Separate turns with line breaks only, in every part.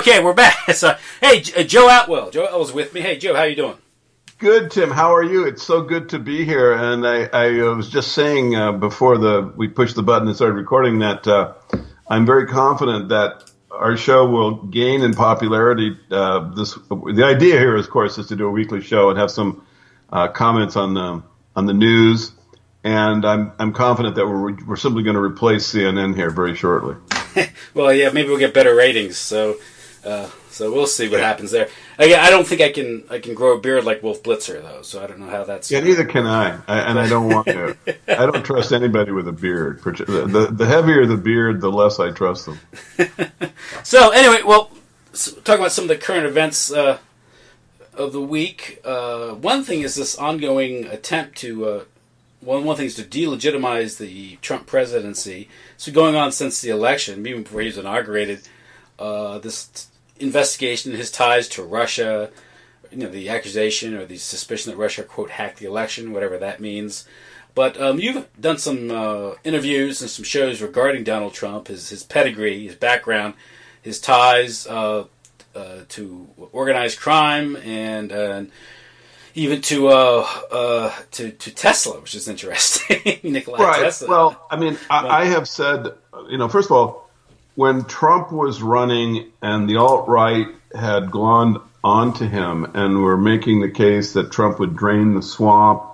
Okay, we're back. So, hey, Joe Atwell. Joe Atwell's with me. Hey, Joe, how you doing?
Good, Tim. How are you? It's so good to be here. And I was just saying before we pushed the button and started recording that I'm very confident that our show will gain in popularity. The idea here, of course, is to do a weekly show and have some comments on the news. And I'm confident that we're simply going to replace CNN here very shortly.
Well, yeah, maybe we'll get better ratings. So we'll see what happens there. Again, I don't think I can grow a beard like Wolf Blitzer though. So I don't know how that's.
Yeah, neither can I. And I don't want to. I don't trust anybody with a beard. The heavier the beard, the less I trust them.
So anyway, well, talking about some of the current events of the week. One thing is this ongoing attempt to. One thing is to delegitimize the Trump presidency. So going on since the election, even before he was inaugurated, this investigation of his ties to Russia, the accusation or the suspicion that Russia, quote, hacked the election, whatever that means. But you've done some interviews and some shows regarding Donald Trump, his pedigree, his background, his ties to organized crime and even to Tesla, which is interesting. Nikola Tesla.
Well, I mean, I have said, first of all, when Trump was running and the alt-right had glommed onto him and were making the case that Trump would drain the swamp,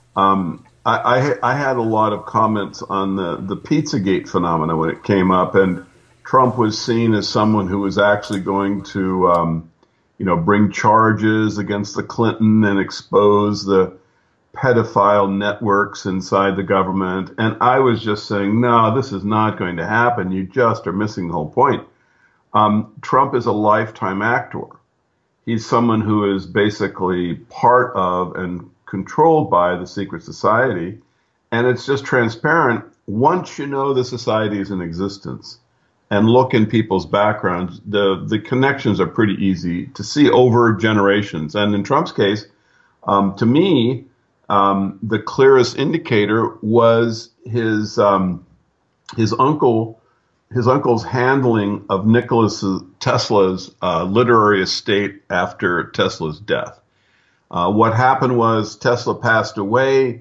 I had a lot of comments on the Pizzagate phenomena when it came up, and Trump was seen as someone who was actually going to bring charges against the Clinton and expose the pedophile networks inside the government. And I was just saying, no, this is not going to happen. You just are missing the whole point. Trump is a lifetime actor. He's someone who is basically part of and controlled by the secret society. And it's just transparent. Once you know the society is in existence and look in people's backgrounds, the connections are pretty easy to see over generations. And in Trump's case, to me, the clearest indicator was his uncle's handling of Nikola Tesla's literary estate after Tesla's death. What happened was Tesla passed away.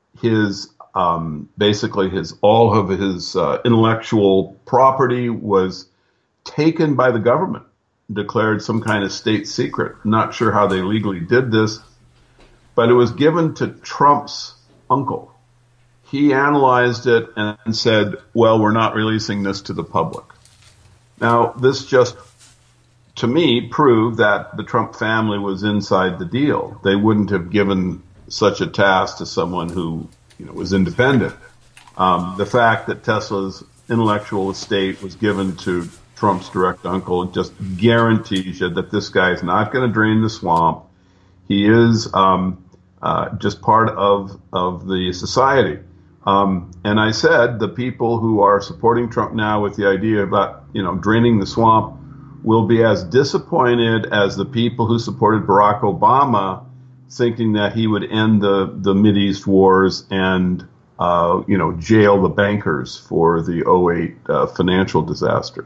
All of his intellectual property was taken by the government, declared some kind of state secret. Not sure how they legally did this, but it was given to Trump's uncle. He analyzed it and said, well, we're not releasing this to the public. Now, this just, to me, proved that the Trump family was inside the deal. They wouldn't have given such a task to someone who was independent. The fact that Tesla's intellectual estate was given to Trump's direct uncle just guarantees you that this guy is not going to drain the swamp. He is just part of the society. And I said the people who are supporting Trump now with the idea about draining the swamp will be as disappointed as the people who supported Barack Obama, thinking that he would end the Mideast wars and jail the bankers for the '08 financial disaster.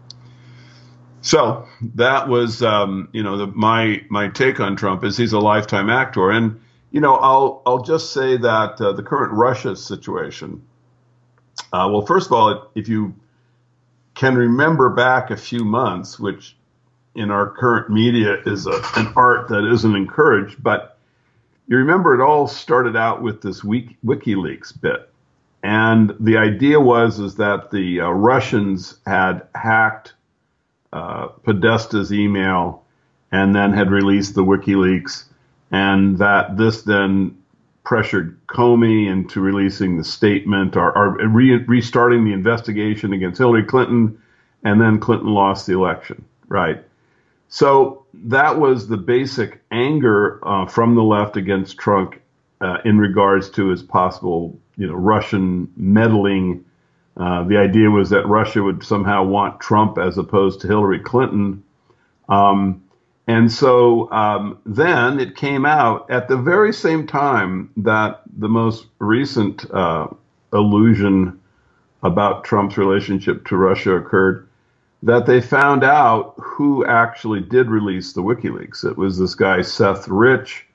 So that was my take on Trump is he's a lifetime actor. And I'll just say that the current Russia situation. Well, first of all, if you can remember back a few months, which in our current media is an art that isn't encouraged, but you remember it all started out with this WikiLeaks bit. And the idea was that the Russians had hacked Podesta's email and then had released the WikiLeaks, and that this then pressured Comey into releasing the statement or restarting the investigation against Hillary Clinton, and then Clinton lost the election, right? So that was the basic anger from the left against Trump in regards to his possible, Russian meddling. The idea was that Russia would somehow want Trump as opposed to Hillary Clinton. And so then it came out at the very same time that the most recent allusion about Trump's relationship to Russia occurred. that they found out who actually did release the WikiLeaks. It was this guy, Seth Rich,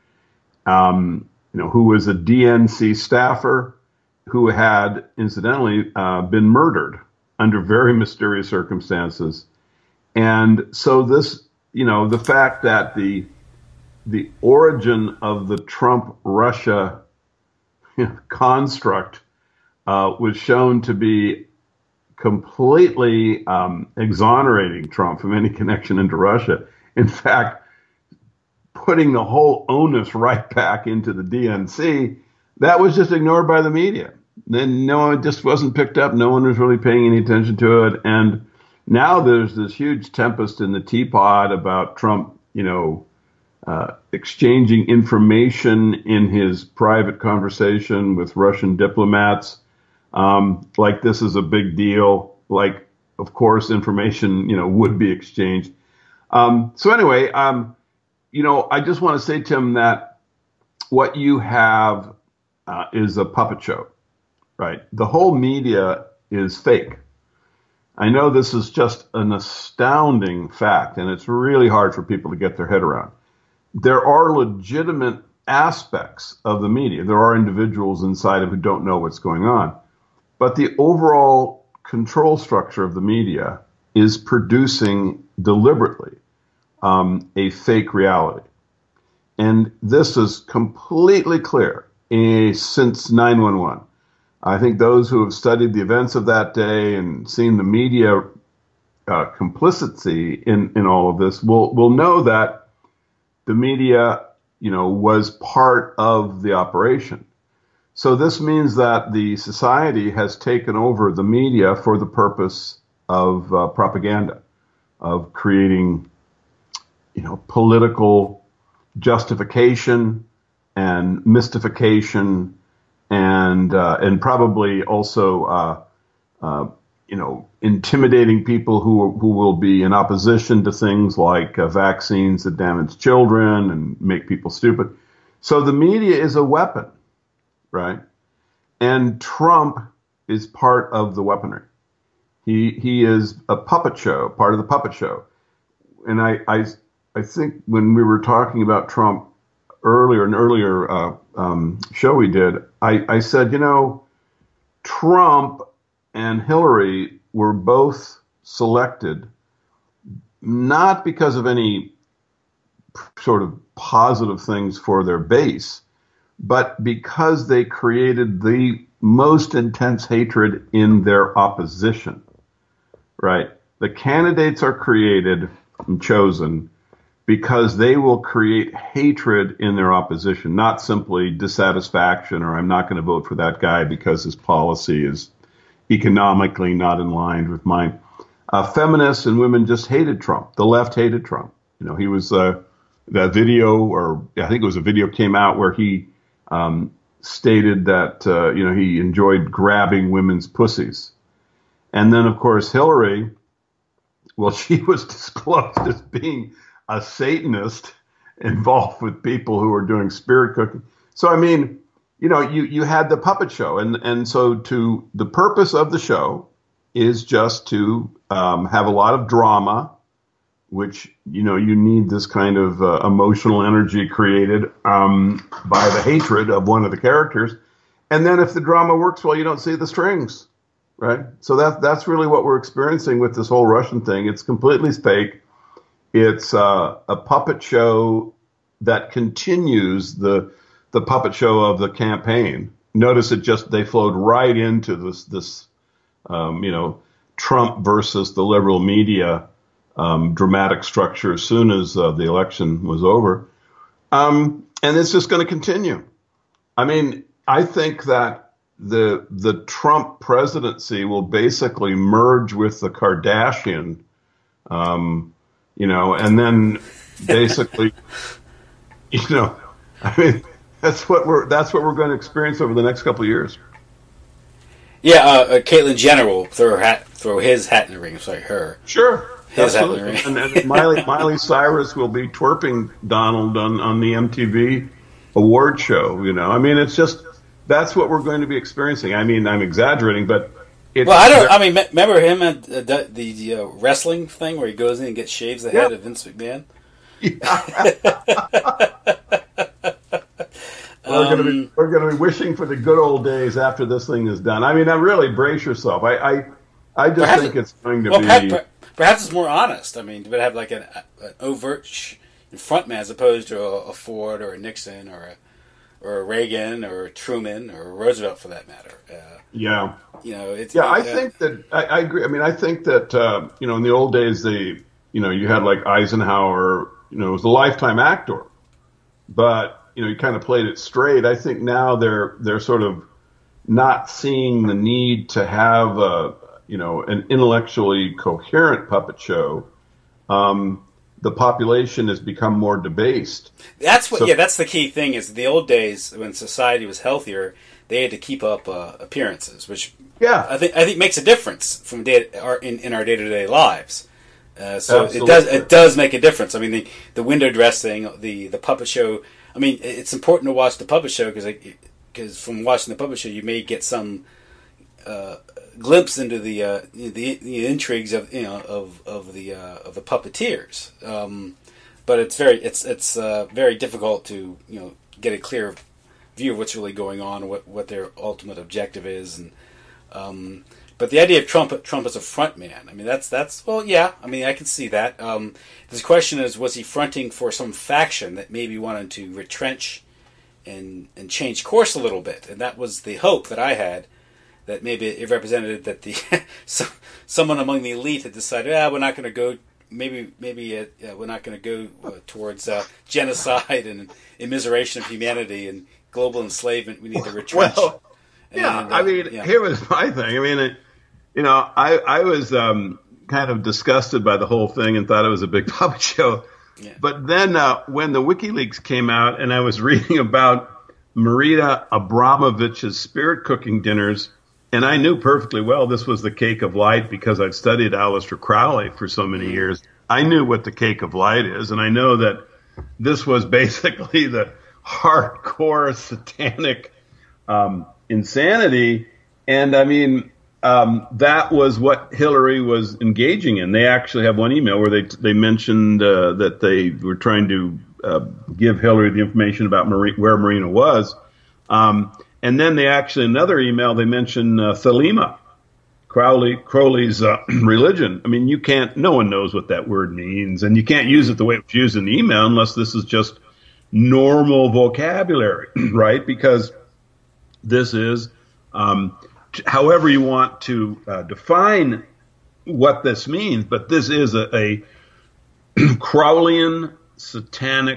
who was a DNC staffer who had, incidentally, been murdered under very mysterious circumstances. And so this, the fact that the origin of the Trump-Russia construct was shown to be completely exonerating Trump from any connection into Russia. In fact, putting the whole onus right back into the DNC, that was just ignored by the media. Then it just wasn't picked up. No one was really paying any attention to it. And now there's this huge tempest in the teapot about Trump, exchanging information in his private conversation with Russian diplomats. Like this is a big deal. Like, of course, information, would be exchanged. So anyway, I just want to say, Tim, that what you have is a puppet show, right? The whole media is fake. I know this is just an astounding fact, and it's really hard for people to get their head around. There are legitimate aspects of the media. There are individuals inside of who don't know what's going on. But the overall control structure of the media is producing deliberately a fake reality. And this is completely clear since 9/11. I think those who have studied the events of that day and seen the media complicity in all of this will know that the media, was part of the operation. So this means that the society has taken over the media for the purpose of propaganda, of creating, political justification and mystification, and probably also, intimidating people who will be in opposition to things like vaccines that damage children and make people stupid. So the media is a weapon, right? And Trump is part of the weaponry. He is a puppet show, part of the puppet show. And I think when we were talking about Trump earlier, an earlier show we did, I said, Trump and Hillary were both selected not because of any sort of positive things for their base, but because they created the most intense hatred in their opposition, right? The candidates are created and chosen because they will create hatred in their opposition, not simply dissatisfaction or I'm not going to vote for that guy because his policy is economically not in line with mine. Feminists and women just hated Trump. The left hated Trump. He was that video, or I think it was a video came out where he stated that, he enjoyed grabbing women's pussies. And then, of course, Hillary, well, she was disclosed as being a Satanist involved with people who were doing spirit cooking. So, I mean, you had the puppet show. And so the purpose of the show is just to have a lot of drama, which, you need this kind of emotional energy created by the hatred of one of the characters. And then if the drama works well, you don't see the strings, right? So that's really what we're experiencing with this whole Russian thing. It's completely fake. It's a puppet show that continues the puppet show of the campaign. Notice they flowed right into this Trump versus the liberal media dramatic structure as soon as the election was over. And it's just going to continue. I mean, I think that the Trump presidency will basically merge with the Kardashian, and then basically, I mean, that's what we're going to experience over the next couple of years.
Yeah, Caitlyn Jenner will throw his hat in the ring. Sorry, her.
Sure.
His hat in the ring.
And Miley Cyrus will be twerping Donald on the MTV award show. I mean, it's just that's what we're going to be experiencing. I mean, I'm exaggerating, but
Well, I don't. I mean, remember him at the wrestling thing where he goes in and shaves the head of Vince McMahon?
We're going to be wishing for the good old days after this thing is done. I mean, really brace yourself. I just think it's going to be.
Perhaps it's more honest. I mean, to have like an overt frontman as opposed to a Ford or a Nixon or a Reagan or a Truman or a Roosevelt for that matter.
Yeah.
I
think that I agree. I mean, I think that in the old days, you had like Eisenhower, was a lifetime actor, but you kind of played it straight. I think now they're sort of not seeing the need to have an intellectually coherent puppet show. The population has become more debased.
That's the key thing. Is the old days when society was healthier, they had to keep up appearances, which I think makes a difference from in our day-to-day lives. So it does make a difference. I mean, the window dressing, the puppet show. I mean, it's important to watch the puppet show because from watching the puppet show, you may get some glimpse into the intrigues of the puppeteers. But it's very difficult to get a clear view of what's really going on, what their ultimate objective is, and but the idea of Trump as a front man, I mean that's well, yeah, I mean I can see that. The question is, was he fronting for some faction that maybe wanted to retrench and change course a little bit, and that was the hope that I had. That maybe it represented that someone among the elite had decided, we're not going to go. Maybe we're not going to go towards genocide and immiseration of humanity and global enslavement. We need to retrench.
Well, here was my thing. I mean, I was kind of disgusted by the whole thing and thought it was a big puppet show. Yeah. But then when the WikiLeaks came out and I was reading about Marina Abramovich's spirit cooking dinners. And I knew perfectly well this was the cake of light because I'd studied Aleister Crowley for so many years. I knew what the cake of light is, and I know that this was basically the hardcore satanic insanity. And I mean, that was what Hillary was engaging in. They actually have one email where they mentioned that they were trying to give Hillary the information about where Marina was. And then another email, they mention Thelema, Crowley's religion. I mean, no one knows what that word means, and you can't use it the way it was used in the email unless this is just normal vocabulary, right? Because this is, however you want to define what this means, but this is a Crowleyan satanic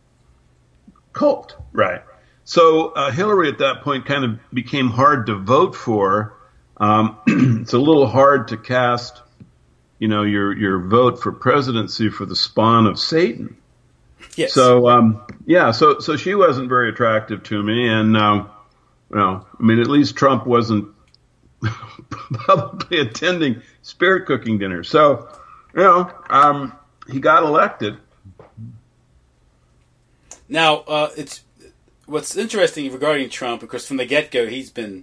cult, right? So Hillary at that point kind of became hard to vote for. It's a little hard to cast, your vote for presidency for the spawn of Satan.
Yes.
So so she wasn't very attractive to me, and I mean, at least Trump wasn't publicly attending spirit cooking dinner. So he got elected.
Now what's interesting regarding Trump, of course, from the get-go, he's been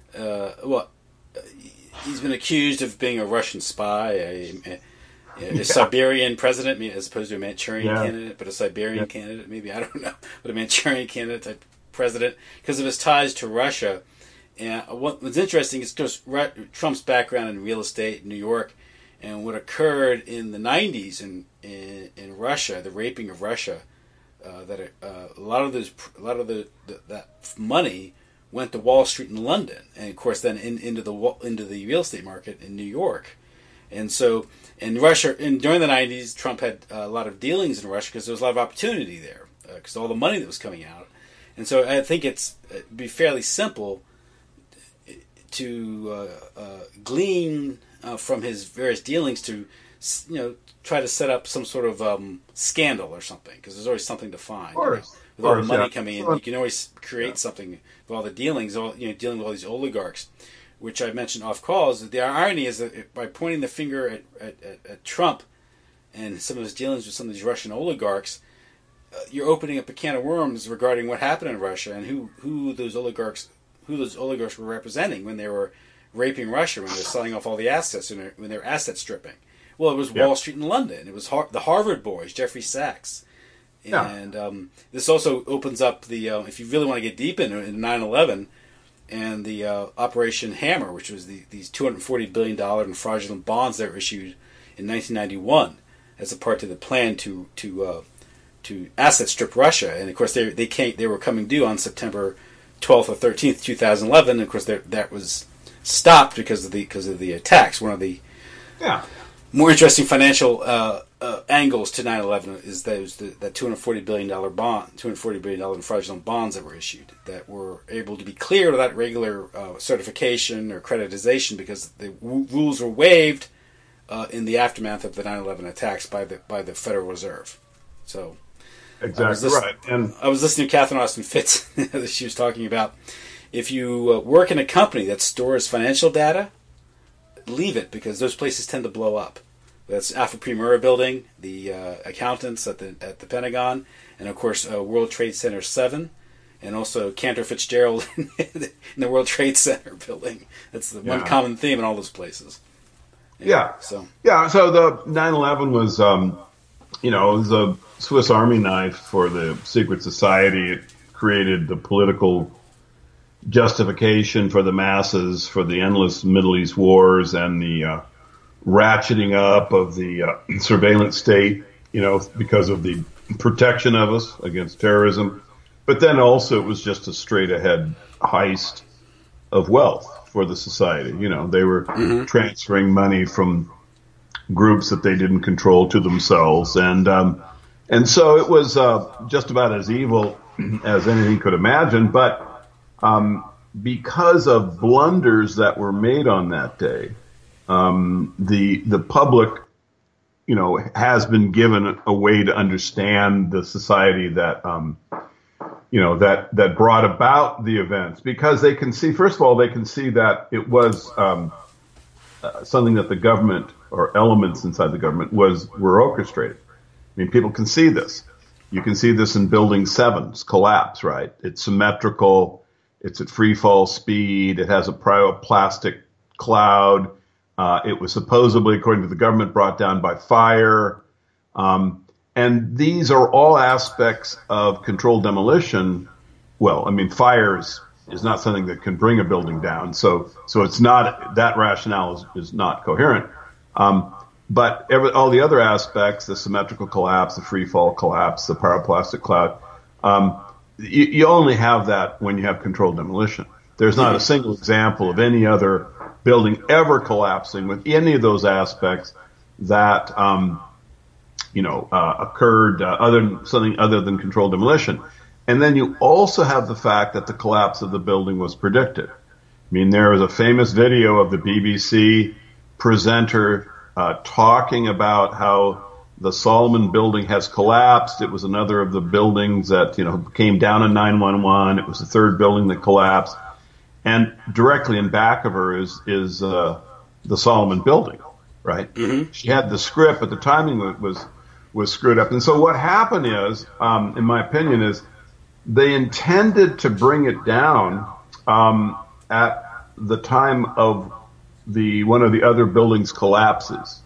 he's been accused of being a Russian spy, a Siberian president, as opposed to a Manchurian candidate, but a Siberian candidate, maybe, I don't know, but a Manchurian candidate type president, because of his ties to Russia. And what's interesting is Trump's background in real estate in New York, and what occurred in the 90s in Russia, the raping of Russia. That a lot of that money went to Wall Street in London, and of course then into the real estate market in New York, and so in Russia, during the 90s, Trump had a lot of dealings in Russia because there was a lot of opportunity there because all the money that was coming out, and so I think it'd be fairly simple to glean from his various dealings to try to set up some sort of scandal or something, because there's always something to find.
Of course.
With all the money coming in, you can always create something with all the dealings, dealing with all these oligarchs, which I mentioned off calls. The irony is that by pointing the finger at Trump and some of his dealings with some of these Russian oligarchs, you're opening up a can of worms regarding what happened in Russia and who those oligarchs were representing when they were raping Russia when they're selling off all the assets when they're asset stripping. Well, it was Wall Street in London. It was the Harvard boys, Jeffrey Sachs. And this also opens up the, if you really want to get deep into it, in 9/11 and the Operation Hammer, which was these $240 billion in fraudulent bonds that were issued in 1991 as a part of the plan to asset strip Russia. And, of course, they were coming due on September 12th or 13th, 2011. And, of course, that was stopped because of the attacks. One of the more interesting financial angles to 9/11 is that $240 billion bond, $240 billion in fraudulent bonds that were issued that were able to be cleared without regular certification or accreditation because the rules were waived in the aftermath of the 9/11 attacks by the Federal Reserve. So
exactly right. And
I was listening to Catherine Austin Fitts. She was talking about if you work in a company that stores financial data, leave it because those places tend to blow up. That's Alfred P. Murrah Building, the accountants at the Pentagon, and of course World Trade Center 7, and also Cantor Fitzgerald in the World Trade Center building. That's the one common theme in all those places. So the 9/11 was, it was a Swiss Army knife for the secret society. It created the political justification for the masses for the endless Middle East wars and the ratcheting up of the surveillance state, because of the protection of us against terrorism. But then also it was just a straight ahead heist of wealth for the society. They were transferring money from groups that they didn't control to themselves. And so it was just about as evil as anything could imagine. But because of blunders that were made on that day, the public, has been given a way to understand the society that, that brought about the events, because they can see, first of all, that it was something that the government or elements inside the government were orchestrated. I mean, people can see this. You can see this in Building 7's collapse, right? It's symmetrical. It's at free fall speed. It has a pyroclastic cloud. It was supposedly, according to the government, brought down by fire. And these are all aspects of controlled demolition. Well, I mean, fire is not something that can bring a building down. So it's not, that rationale is not coherent. But all the other aspects, the symmetrical collapse, the free fall collapse, the pyroclastic cloud, you only have that when you have controlled demolition. There's not a single example of any other building ever collapsing with any of those aspects that, occurred something other than controlled demolition. And then you also have the fact that the collapse of the building was predicted. I mean, there was a famous video of the BBC presenter talking about how the Solomon building has collapsed. It was another of the buildings that, came down in 9/11. It was the third building that collapsed. And directly in back of her is the Solomon building, right? Mm-hmm. She had the script, but the timing was screwed up. And so what happened is, in my opinion, is they intended to bring it down at the time of one of the other buildings collapses.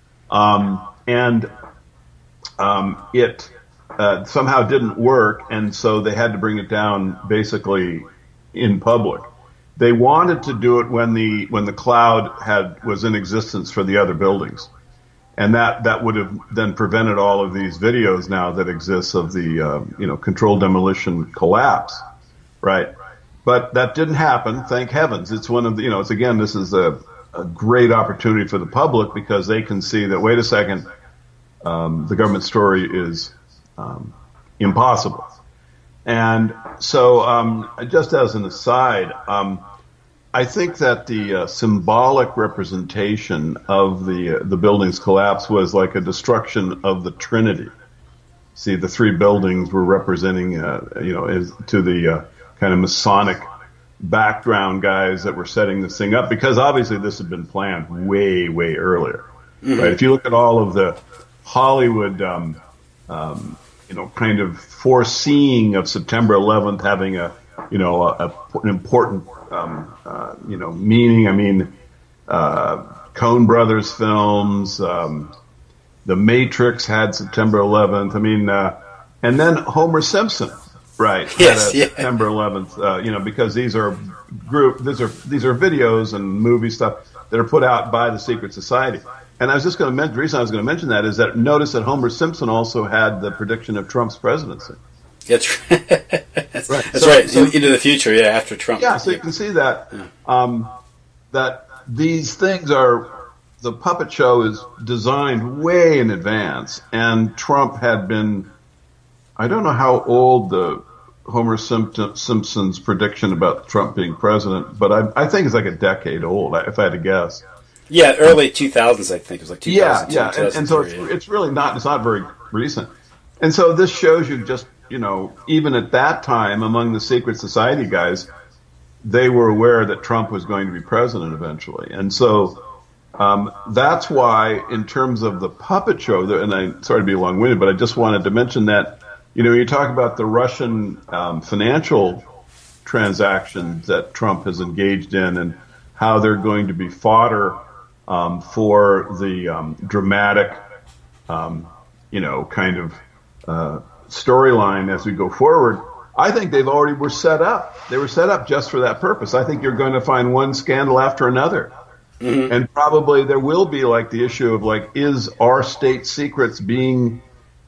It somehow didn't work, and so they had to bring it down basically in public. They wanted to do it when the cloud was in existence for the other buildings, and that would have then prevented all of these videos now that exist of the controlled demolition collapse, right? But that didn't happen, thank heavens. It's one of the this is a great opportunity for the public because they can see that, wait a second, the government story is impossible. And so, just as an aside, I think that the symbolic representation of the building's collapse was like a destruction of the Trinity. See, the three buildings were representing, to the kind of Masonic background guys that were setting this thing up, because obviously this had been planned way, way earlier. Mm-hmm. Right? If you look at all of the Hollywood, kind of foreseeing of September 11th having a
an important, meaning. I mean, Coen Brothers films, The Matrix had September 11th. I mean, and then Homer Simpson, right?
Yes, yeah.
September 11th. Because these are videos and movie stuff that are put out by the secret society. And I was just going to mention, the reason I was going to mention that is that notice that Homer Simpson also had the prediction of Trump's presidency.
That's right. That's right. So, into the future, after Trump.
Yeah, so you can see that that these things the puppet show is designed way in advance, and Trump had been, I don't know how old the Homer Simpson's prediction about Trump being president, but I think it's like a decade old, if I had to guess.
Yeah, early 2000s, I think. It was like 2000.
Yeah. And so it's really it's not very recent. And so this shows you just, even at that time, among the secret society guys, they were aware that Trump was going to be president eventually. And so that's why, in terms of the puppet show, and I'm sorry to be long-winded, but I just wanted to mention that, you talk about the Russian financial transactions that Trump has engaged in and how they're going to be fodder for the dramatic, kind of storyline as we go forward. I think they were set up. They were set up just for that purpose. I think you're going to find one scandal after another. Mm-hmm. And probably there will be like the issue of like, is our state secrets being,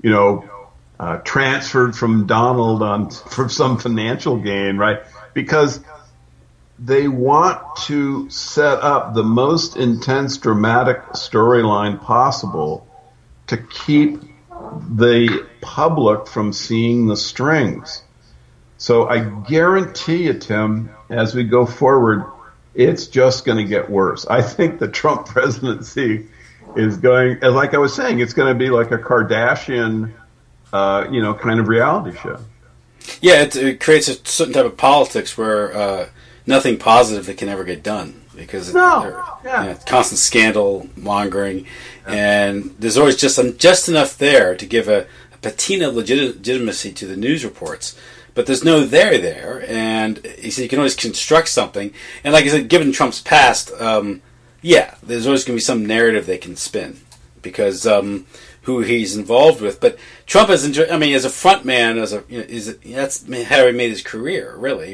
transferred from Donald for some financial gain, right? Because they want to set up the most intense, dramatic storyline possible to keep the public from seeing the strings. So I guarantee you, Tim, as we go forward, it's just going to get worse. I think the Trump presidency is going, like I was saying, it's going to be like a Kardashian, kind of reality show.
Yeah, it creates a certain type of politics where nothing positive that can ever get done because it's constant scandal mongering, and there's always just enough there to give a patina of legitimacy to the news reports. But there's no there, and you can always construct something. And like I said, given Trump's past, there's always going to be some narrative they can spin because who he's involved with. But Trump as a front man, that's how he made his career, really.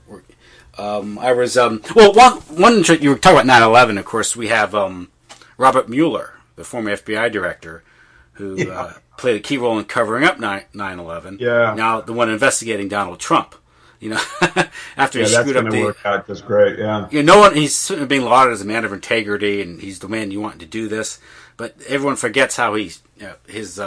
I was one you were talking about 9/11. Of course, we have Robert Mueller, the former FBI director, who played a key role in covering up 9/11.
Yeah.
Now the one investigating Donald Trump. After he screwed up
work out just great. Yeah.
He's certainly being lauded as a man of integrity, and he's the man you want to do this. But everyone forgets how his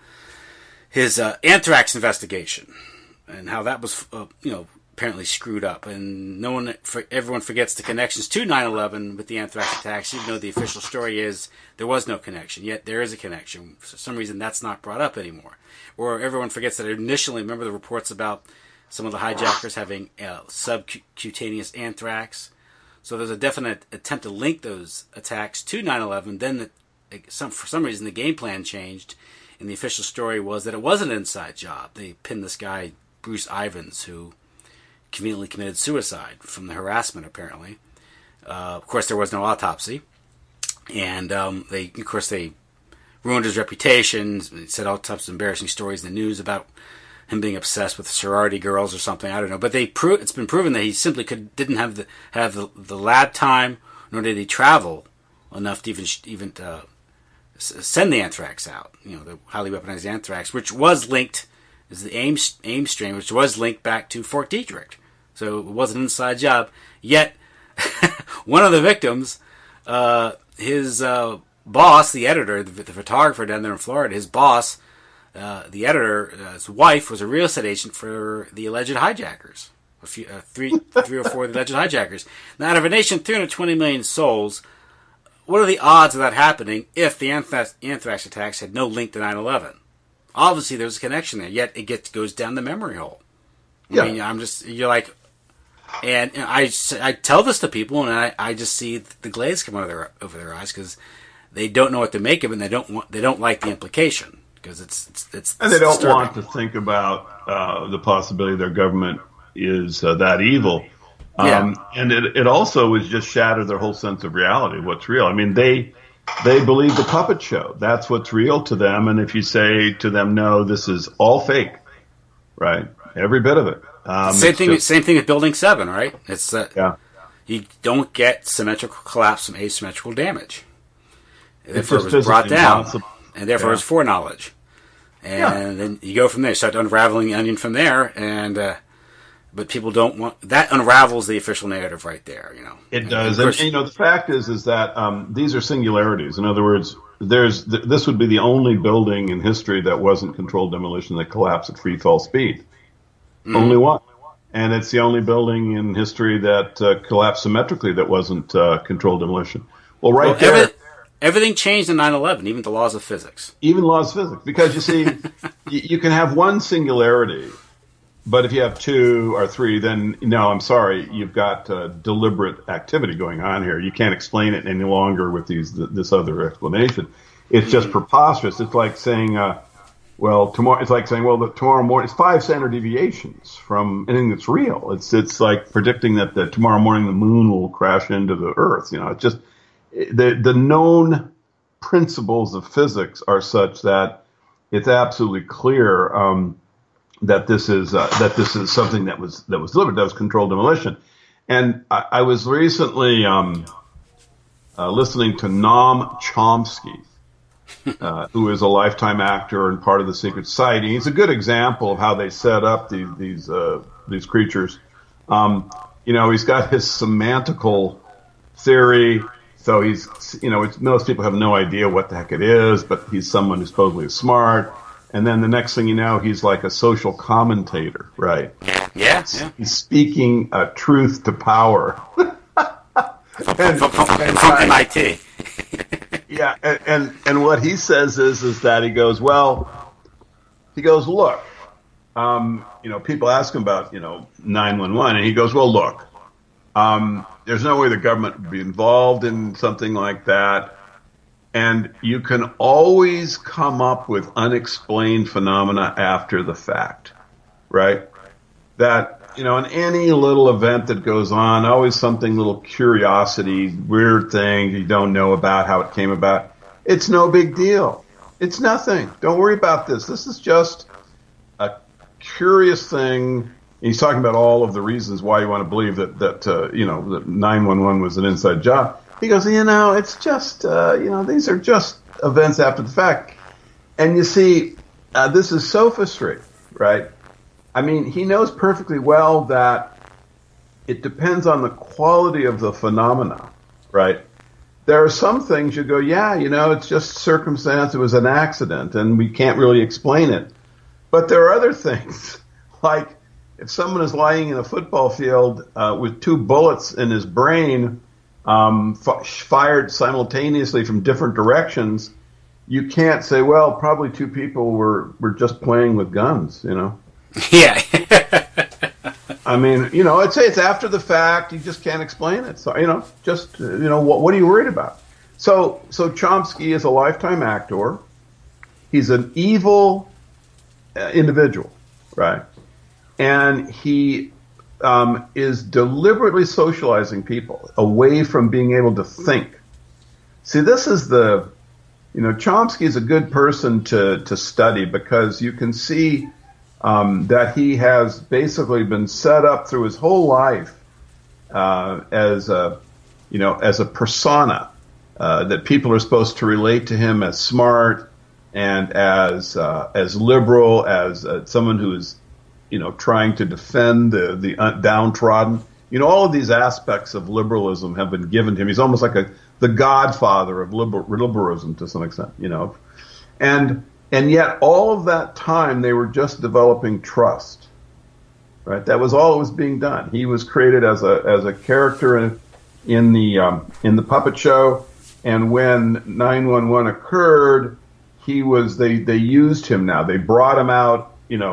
anthrax investigation and how that was apparently screwed up, and everyone forgets the connections to 9/11 with the anthrax attacks, even though the official story is there was no connection. Yet there is a connection. For some reason, that's not brought up anymore. Or everyone forgets that initially, remember the reports about some of the hijackers having subcutaneous anthrax. So there's a definite attempt to link those attacks to 9/11. Then for some reason, the game plan changed, and the official story was that it was an inside job. They pinned this guy, Bruce Ivins, who conveniently committed suicide from the harassment, apparently. Of course, there was no autopsy. And they ruined his reputation. They said all types of embarrassing stories in the news about him being obsessed with sorority girls or something. I don't know. But it's been proven that he simply didn't have the lab time, nor did he travel enough to even send the anthrax out. The highly weaponized anthrax, which was linked, is the AIM strain, which was linked back to Fort Detrick. So it was an inside job. Yet, one of the victims, his boss, the editor, the photographer down there in Florida, his boss, the editor, his wife, was a real estate agent for the alleged hijackers. Three or four of the alleged hijackers. Now, out of a nation, 320 million souls, what are the odds of that happening if the anthrax attacks had no link to 9/11? Obviously, there's a connection there, yet it goes down the memory hole. I mean, you're like, and I tell this to people, and I just see the glaze come over their eyes because they don't know what to make of it, and they don't like the implication because it's
and they don't want to think about the possibility their government is that evil. And it also was just shattered their whole sense of reality, what's real. I mean, they believe the puppet show. That's what's real to them. And if you say to them, no, this is all fake, right? Every bit of it.
Same thing with Building 7, right? It's
yeah.
You don't get symmetrical collapse from asymmetrical damage. Therefore, it was brought down, and therefore it was foreknowledge. And then you go from there, start unraveling the onion from there, and but people don't want that. Unravels the official narrative right there.
It does, and the fact is that these are singularities. In other words, this would be the only building in history that wasn't controlled demolition that collapsed at free fall speed. Only one, and it's the only building in history that collapsed symmetrically that wasn't controlled demolition. Well, there.
Everything changed in 9/11, even the laws of physics.
Even laws of physics. Because, you see, you can have one singularity, but if you have two or three, then, no, I'm sorry, you've got deliberate activity going on here. You can't explain it any longer with this other explanation. It's just preposterous. It's like saying, tomorrow morning, it's 5 standard deviations from anything that's real. It's like predicting that tomorrow morning the moon will crash into the earth. It's just... The known principles of physics are such that it's absolutely clear that this is something that was delivered, that was controlled demolition. And I was recently listening to Noam Chomsky, who is a lifetime actor and part of the Secret Society. He's a good example of how they set up these creatures. He's got his semantical theory. So most people have no idea what the heck it is, but he's someone who's supposedly smart. And then the next thing you know, he's like a social commentator, right?
Yeah.
He's speaking truth to power.
From MIT.
Yeah, and what he says is that he goes, look, people ask him about, 911, and he goes, well, look, there's no way the government would be involved in something like that. And you can always come up with unexplained phenomena after the fact, right? That, in any little event that goes on, always something, little curiosity, weird thing you don't know about, how it came about. It's no big deal. It's nothing. Don't worry about this. This is just a curious thing. He's talking about all of the reasons why you want to believe that 911 was an inside job. He goes, it's just, these are just events after the fact. And you see, this is sophistry, right? I mean, he knows perfectly well that it depends on the quality of the phenomena, right? There are some things you go, it's just circumstance, it was an accident, and we can't really explain it. But there are other things, like, if someone is lying in a football field with 2 bullets in his brain fired simultaneously from different directions, you can't say, well, probably 2 people were just playing with guns,
Yeah.
I mean, I'd say it's after the fact. You just can't explain it. So, what are you worried about? So Chomsky is a lifetime actor. He's an evil individual, right? And he is deliberately socializing people away from being able to think. See, this is Chomsky is a good person to study because you can see that he has basically been set up through his whole life as a persona that people are supposed to relate to him as smart and as liberal, as someone who is trying to defend the downtrodden. All of these aspects of liberalism have been given to him. He's almost like the godfather of liberalism to some extent, And yet all of that time they were just developing trust, right? That was all that was being done. He was created as a character in the puppet show, and when 911 occurred, they used him now. They brought him out,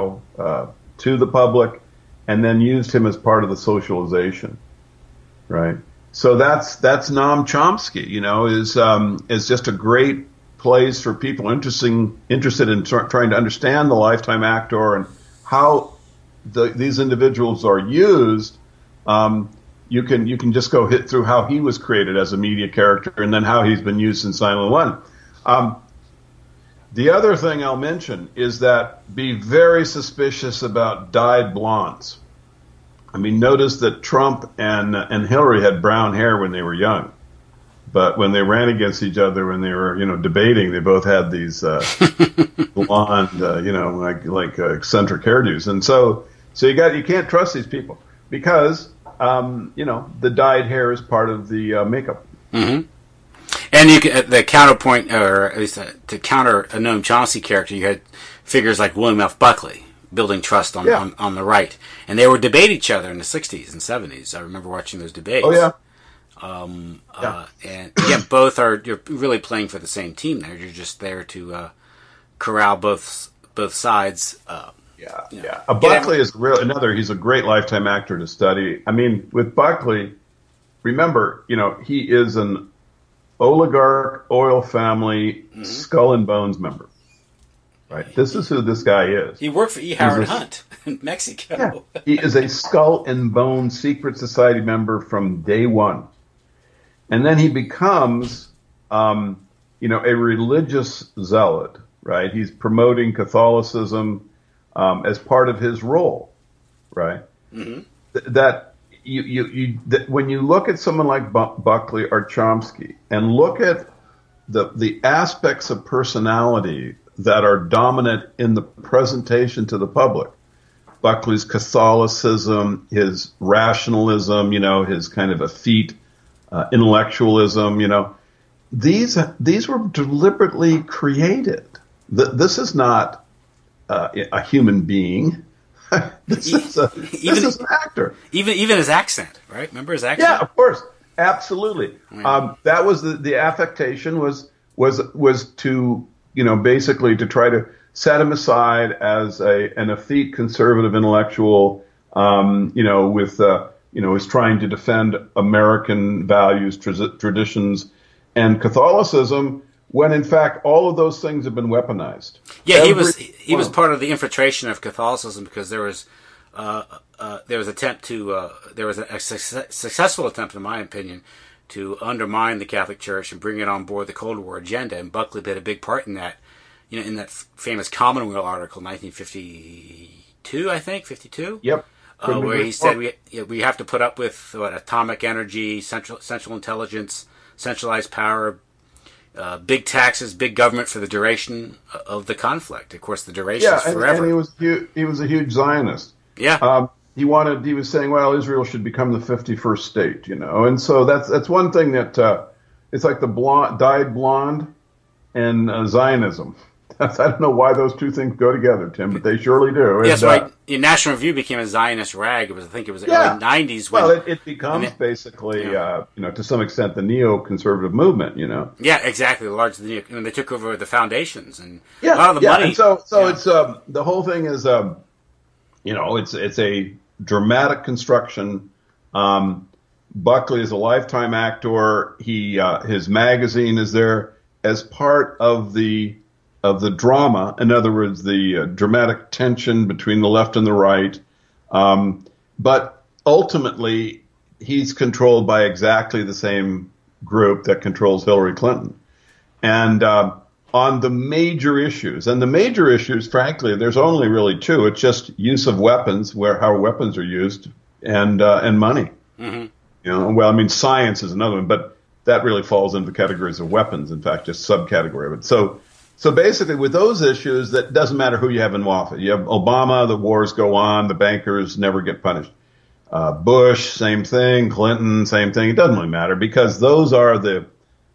to the public, and then used him as part of the socialization, right? So that's Noam Chomsky, is just a great place for people interested in trying to understand the lifetime actor and how these individuals are used, you can just go hit through how he was created as a media character and then how he's been used since 9/11. The other thing I'll mention is that be very suspicious about dyed blondes. I mean, notice that Trump and Hillary had brown hair when they were young, but when they ran against each other, when they were debating, they both had these blonde, like eccentric hairdos, and so you can't trust these people because the dyed hair is part of the makeup.
Mm-hmm. And the counterpoint, or at least to counter a Noam Chomsky character, you had figures like William F. Buckley building trust on the right, and they would debate each other in the 60s and 70s. I remember watching those debates.
Oh yeah.
And again, you're really playing for the same team there. You're just there to corral both sides.
Buckley is he's a great lifetime actor to study. I mean, with Buckley, remember, he is an oligarch oil family skull and bones member. Right? This is who this guy is.
He worked for E. Howard Hunt in Mexico.
Yeah, he is a skull and bones secret society member from day one. And then he becomes, a religious zealot, right? He's promoting Catholicism as part of his role, right? Mm-hmm. That when you look at someone like Buckley or Chomsky and look at the aspects of personality that are dominant in the presentation to the public, Buckley's Catholicism, his rationalism, his kind of effete intellectualism, these were deliberately created. This is not a human being. This is an actor.
Even his accent, right? Remember his accent?
Yeah, of course, absolutely. That was the affectation was to basically to try to set him aside as an effete conservative intellectual, is trying to defend American values, traditions, and Catholicism, when in fact all of those things have been weaponized.
Yeah, he was part of the infiltration of Catholicism because there was a successful attempt, in my opinion, to undermine the Catholic Church and bring it on board the Cold War agenda, and Buckley played a big part in that. In that famous Commonweal article, 1952, I think, 52.
Yep.
Where he said we have to put up with atomic energy, central intelligence, centralized power, big taxes, big government for the duration of the conflict. Of course, the duration is forever.
And he was a huge Zionist.
Yeah.
He was saying, well, Israel should become the 51st state, and so that's one thing that it's like the dyed blonde and Zionism. I don't know why those two things go together, Tim, but they surely do.
Yes, right. National Review became a Zionist rag. I think it was the early 90s.
It becomes basically, to some extent, the neoconservative movement,
Yeah, exactly. They took over the foundations and a lot of the money.
And so it's the whole thing is, it's a dramatic construction. Buckley is a lifetime actor. His magazine is there as part of the drama, in other words, the dramatic tension between the left and the right. But ultimately, he's controlled by exactly the same group that controls Hillary Clinton. And on the major issues, frankly, there's only really two. It's just use of weapons, how weapons are used, and money. Mm-hmm. Science is another one, but that really falls into the categories of weapons. In fact, just subcategory of it. So basically, with those issues, that doesn't matter who you have in office. You have Obama, the wars go on, the bankers never get punished. Bush, same thing. Clinton, same thing. It doesn't really matter because those are the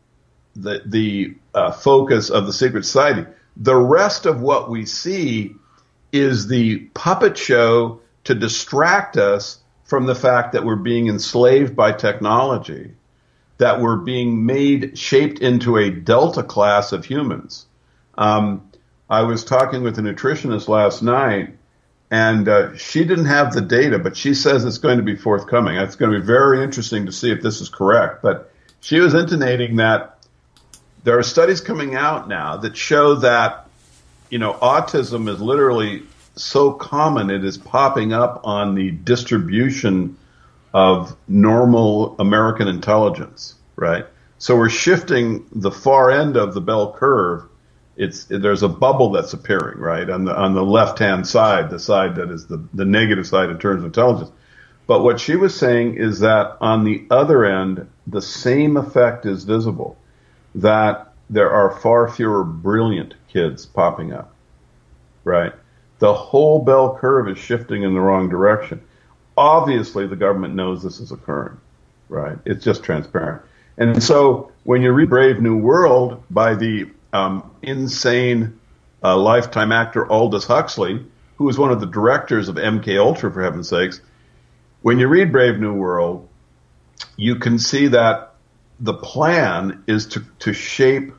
focus of the secret society. The rest of what we see is the puppet show to distract us from the fact that we're being enslaved by technology, that we're being shaped into a delta class of humans. I was talking with a nutritionist last night, and she didn't have the data, but she says it's going to be forthcoming. It's going to be very interesting to see if this is correct. But she was intimating that there are studies coming out now that show that, autism is literally so common. It is popping up on the distribution of normal American intelligence, right? So we're shifting the far end of the bell curve. There's a bubble that's appearing, right, on the left-hand side, the side that is the negative side in terms of intelligence. But what she was saying is that on the other end, the same effect is visible, that there are far fewer brilliant kids popping up, right? The whole bell curve is shifting in the wrong direction. Obviously, the government knows this is occurring, right? It's just transparent. And so when you read Brave New World by the insane lifetime actor Aldous Huxley, who was one of the directors of MK Ultra, for heaven's sakes, when you read Brave New World, you can see that the plan is to shape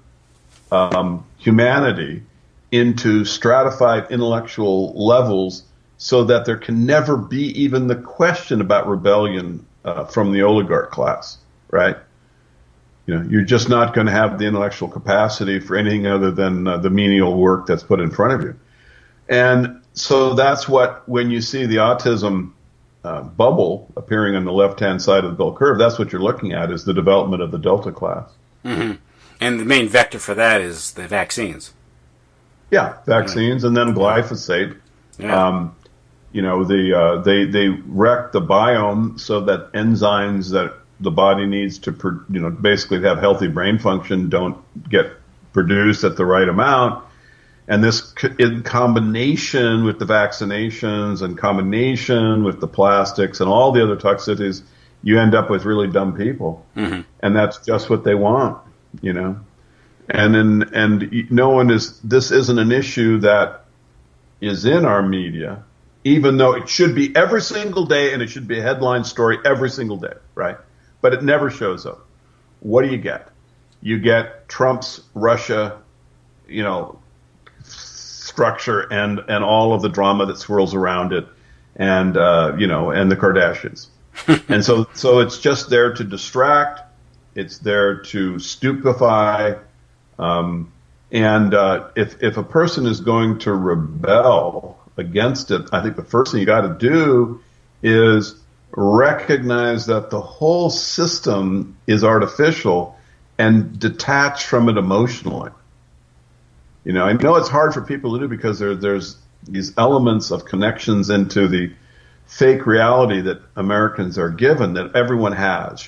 humanity into stratified intellectual levels so that there can never be even the question about rebellion from the oligarch class, right? You know, you're just not going to have the intellectual capacity for anything other than the menial work that's put in front of you. And so that's what, when you see the autism bubble appearing on the left-hand side of the bell curve, that's what you're looking at, is the development of the Delta class.
Mm-hmm. And the main vector for that is the vaccines.
Yeah, vaccines, and then glyphosate.
Yeah.
You know, they wreck the biome so that enzymes that the body needs to, basically have healthy brain function don't get produced at the right amount. And this, in combination with the vaccinations and combination with the plastics and all the other toxicities, you end up with really dumb people. Mm-hmm. And that's just what they want, you know. And no one is, this isn't an issue that is in our media, even though it should be every single day and it should be a headline story every single day, right? But it never shows up. What do you get? You get Trump's Russia, structure and all of the drama that swirls around it, and and the Kardashians. And so it's just there to distract. It's there to stupefy. And if a person is going to rebel against it, I think the first thing you got to do is recognize that the whole system is artificial and detach from it emotionally. You know, I know it's hard for people to do because there's these elements of connections into the fake reality that Americans are given, that everyone has,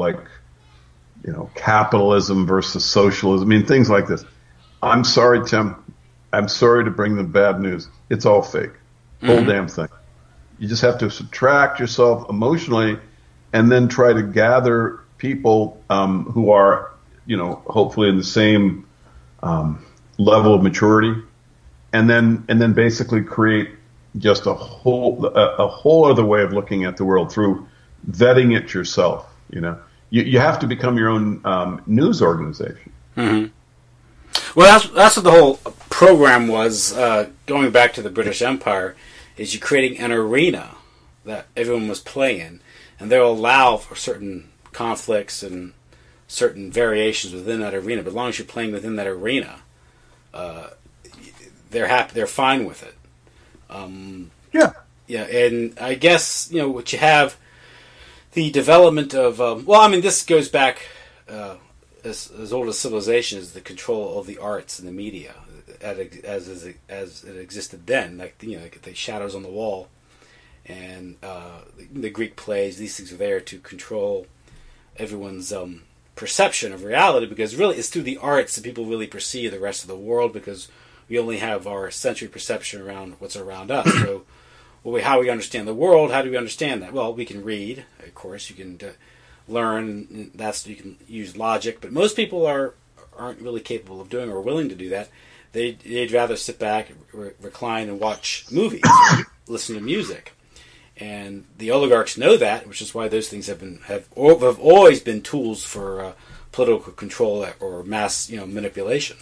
capitalism versus socialism. I mean, things like this. I'm sorry, Tim. I'm sorry to bring the bad news. It's all fake. Mm-hmm. Whole damn thing. You just have to subtract yourself emotionally and then try to gather people who are, hopefully in the same level of maturity, and then basically create just a whole other way of looking at the world through vetting it yourself. You have to become your own news organization.
Mm-hmm. Well, that's what the whole program was. Going back to the British Empire, is you're creating an arena that everyone was playing in, and they'll allow for certain conflicts and certain variations within that arena. But as long as you're playing within that arena, they're happy. They're fine with it. Yeah, and I guess what you have, the development of this goes back as old as civilization, is the control of the arts and the media as it existed then. Like the shadows on the wall, and the Greek plays. These things are there to control everyone's perception of reality, because really it's through the arts that people really perceive the rest of the world, because we only have our sensory perception around what's around us. So how we understand the world, how do we understand that? Well, we can read, of course, you can learn, you can use logic, but most people aren't really capable of doing or willing to do that. They'd rather sit back, recline, and watch movies, or listen to music. And the oligarchs know that, which is why those things have always been tools for political control or mass manipulation.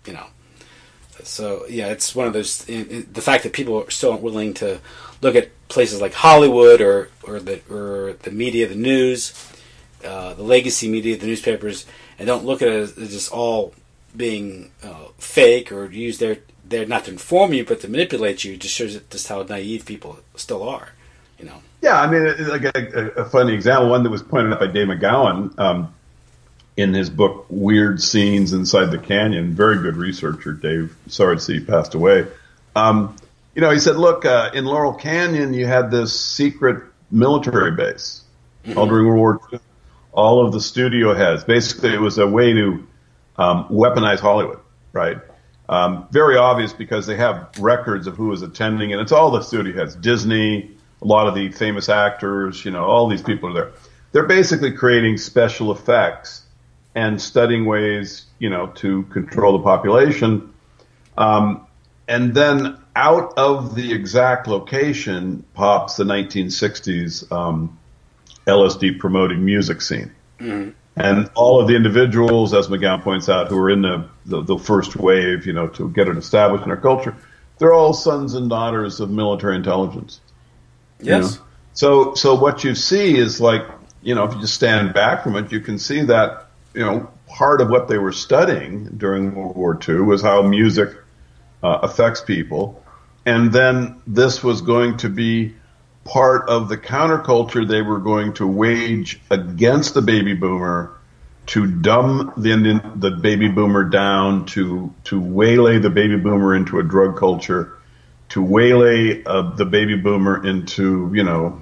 So it's one of those. The fact that people are still aren't willing to look at places like Hollywood or the media, the news, the legacy media, the newspapers, and don't look at it as just all being fake, or use they're not to inform you, but to manipulate you. It just shows just how naive people still are, you know.
Yeah, I mean, like a funny example, one that was pointed out by Dave McGowan in his book Weird Scenes Inside the Canyon. Very good researcher, Dave. Sorry to see he passed away. You know, he said, look, in Laurel Canyon, you had this secret military base all during World War II. All of the studio heads. Basically, it was a way to weaponize Hollywood, right? Very obvious because they have records of who was attending, and it's all the studio heads. Disney, a lot of the famous actors, you know, all these people are there. They're basically creating special effects and studying ways, you know, to control the population. And then out of the exact location pops the 1960s LSD promoting music scene. Mm-hmm. And all of the individuals, as McGowan points out, who are in the first wave, you know, to get it established in our culture, they're all sons and daughters of military intelligence.
Yes.
You know? So what you see is like, you know, if you just stand back from it, you can see that, you know, part of what they were studying during World War II was how music affects people. And then this was going to be part of the counterculture they were going to wage against the baby boomer to dumb the baby boomer down, to waylay the baby boomer into a drug culture, to waylay the baby boomer into, you know,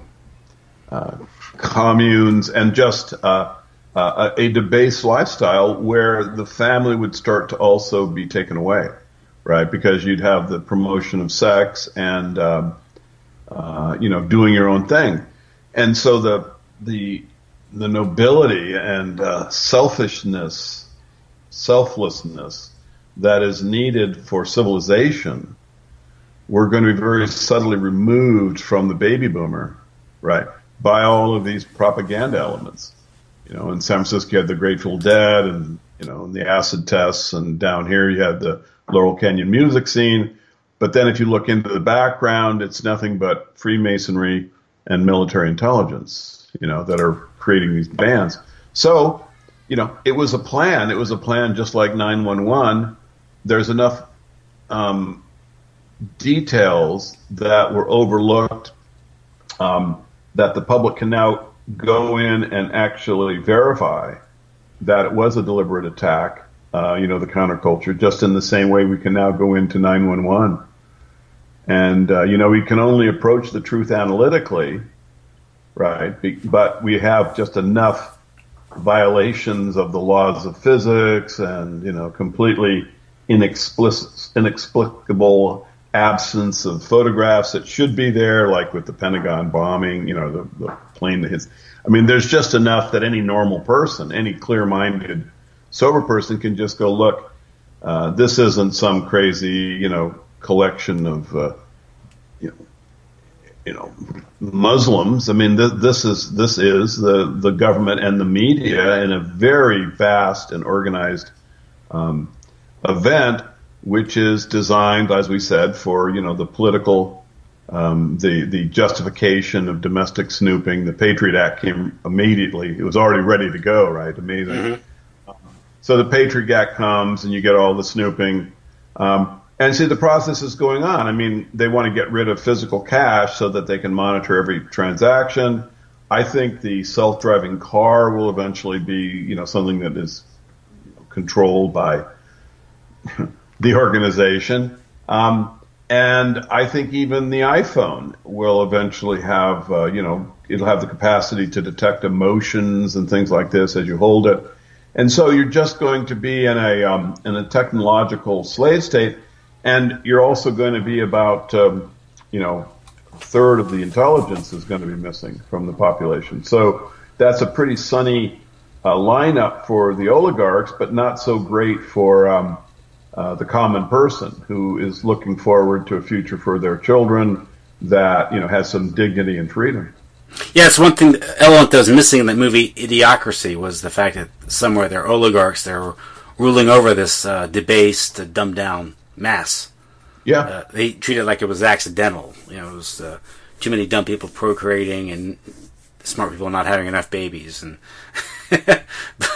communes and just a debased lifestyle where the family would start to also be taken away, right? Because you'd have the promotion of sex and you know, doing your own thing. And so the nobility and selflessness that is needed for civilization were going to be very subtly removed from the baby boomer, right, by all of these propaganda elements. You know, in San Francisco you had the Grateful Dead and, you know, the acid tests, and down here you had the Laurel Canyon music scene. But then if you look into the background, it's nothing but Freemasonry and military intelligence, you know, that are creating these bands. So, you know, it was a plan. It was a plan just like 911. There's enough details that were overlooked that the public can now go in and actually verify that it was a deliberate attack. You know, the counterculture, just in the same way we can now go into 911. And, you know, we can only approach the truth analytically, right? But we have just enough violations of the laws of physics and, you know, completely inexplicable absence of photographs that should be there, like with the Pentagon bombing, you know, the plane that hits. I mean, there's just enough that any normal person, any clear-minded sober person can just go, look, this isn't some crazy, you know, collection of, you know, Muslims. I mean, this is the government and the media in a very vast and organized event, which is designed, as we said, for, you know, the political, the justification of domestic snooping. The Patriot Act came immediately. It was already ready to go, right? Amazing. Mm-hmm. So the Patriot Act comes and you get all the snooping. And see, the process is going on. I mean, they want to get rid of physical cash so that they can monitor every transaction. I think the self-driving car will eventually be, you know, something that is controlled by the organization. And I think even the iPhone will eventually have, you know, it'll have the capacity to detect emotions and things like this as you hold it. And so you're just going to be in a technological slave state, and you're also going to be about, you know, a third of the intelligence is going to be missing from the population. So that's a pretty sunny lineup for the oligarchs, but not so great for the common person who is looking forward to a future for their children that, you know, has some dignity and freedom.
Yeah, it's one thing that element that was missing in that movie Idiocracy was the fact that somewhere they're oligarchs, they're ruling over this debased, dumbed down mass.
Yeah.
They treated it like it was accidental. You know, it was too many dumb people procreating and smart people not having enough babies. And but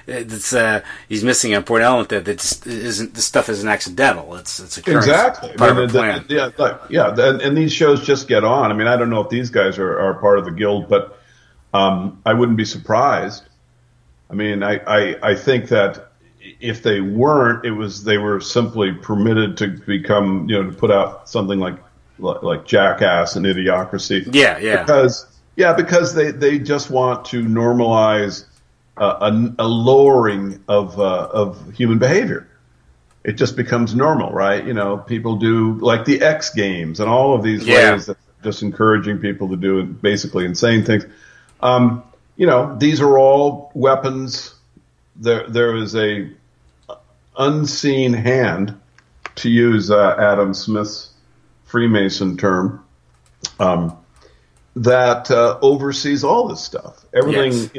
it's he's missing an important element that just isn't. This stuff isn't accidental. It's occurring
Exactly.
part of a plan.
And these shows just get on. I mean, I don't know if these guys are part of the guild, but I wouldn't be surprised. I mean, I think that if they weren't, they were simply permitted to become, to put out something like Jackass and Idiocracy.
Yeah.
Because they just want to normalize a lowering of human behavior. It just becomes normal, right? People do like the X Games and all of these ways that just encouraging people to do basically insane things. These are all weapons. There is a unseen hand, to use Adam Smith's Freemason term, that oversees all this stuff. Everything,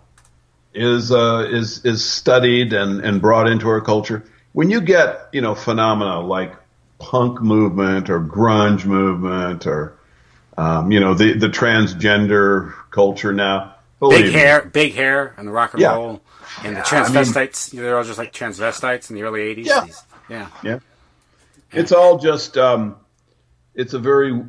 is studied and brought into our culture. When you get, phenomena like punk movement or grunge movement or, the transgender culture now.
Big hair, and the rock and roll, and the transvestites. They're all just like transvestites in the early 80s.
Yeah. It's all just, it's a very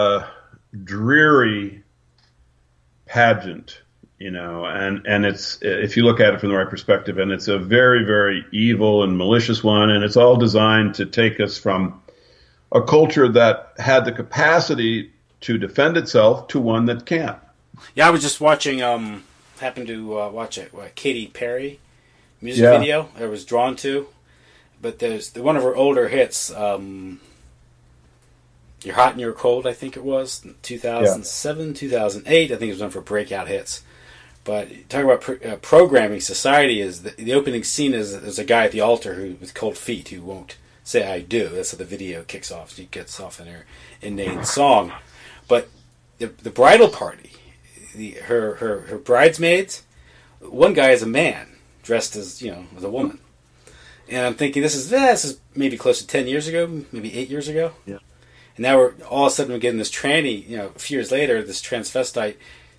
dreary pageant, and it's, if you look at it from the right perspective, and it's a very, very evil and malicious one, and it's all designed to take us from a culture that had the capacity to defend itself to one that can't.
Yeah, I was just watching, happened to watch a Katy Perry music video I was drawn to. But there's one of her older hits, You're Hot and You're Cold, I think it was, 2007, 2008. I think it was one for breakout hits. But talking about programming society, is the opening scene is there's a guy at the altar with cold feet who won't say I do. That's how the video kicks off. She gets off in her inane song. But the bridal party, her bridesmaids, one guy is a man dressed as as a woman, and I'm thinking this is maybe close to 10 years ago, maybe 8 years ago, and now we're all of a sudden getting this tranny, a few years later, this transvestite,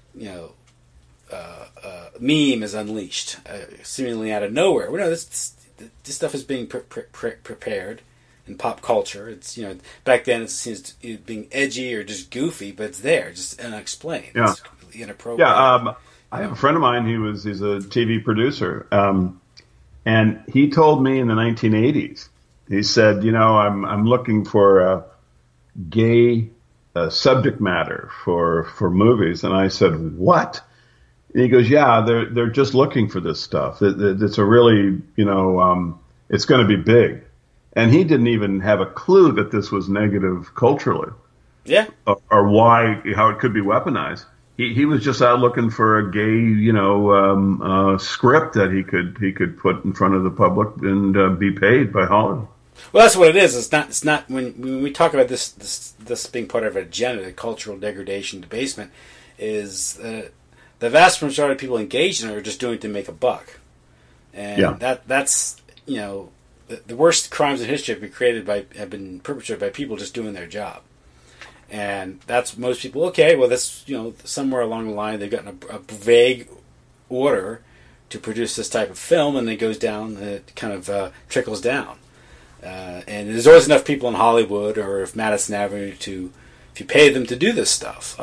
meme is unleashed, seemingly out of nowhere. Well, no, this stuff is being prepared in pop culture. It's back then it seems being edgy or just goofy, but it's there, just unexplained.
Yeah.
It's completely inappropriate.
Yeah. I have a friend of mine. He's a TV producer, and he told me in the 1980s. He said, I'm looking for gay subject matter for movies, and I said, what? And he goes, yeah, they're just looking for this stuff. It's a really, it's going to be big. And he didn't even have a clue that this was negative culturally.
Yeah.
Or how it could be weaponized. He was just out looking for a gay, script that he could put in front of the public and be paid by Hollywood.
Well, that's what it is. It's not when we talk about this being part of an agenda, the cultural degradation, debasement, is the vast majority of people engaged in it are just doing it to make a buck, and that's the worst crimes in history have been perpetrated by people just doing their job. And that's most people. Okay, well, that's somewhere along the line they've gotten a vague order to produce this type of film, and it goes down. It kind of trickles down. And there's always enough people in Hollywood or if Madison Avenue if you pay them to do this stuff.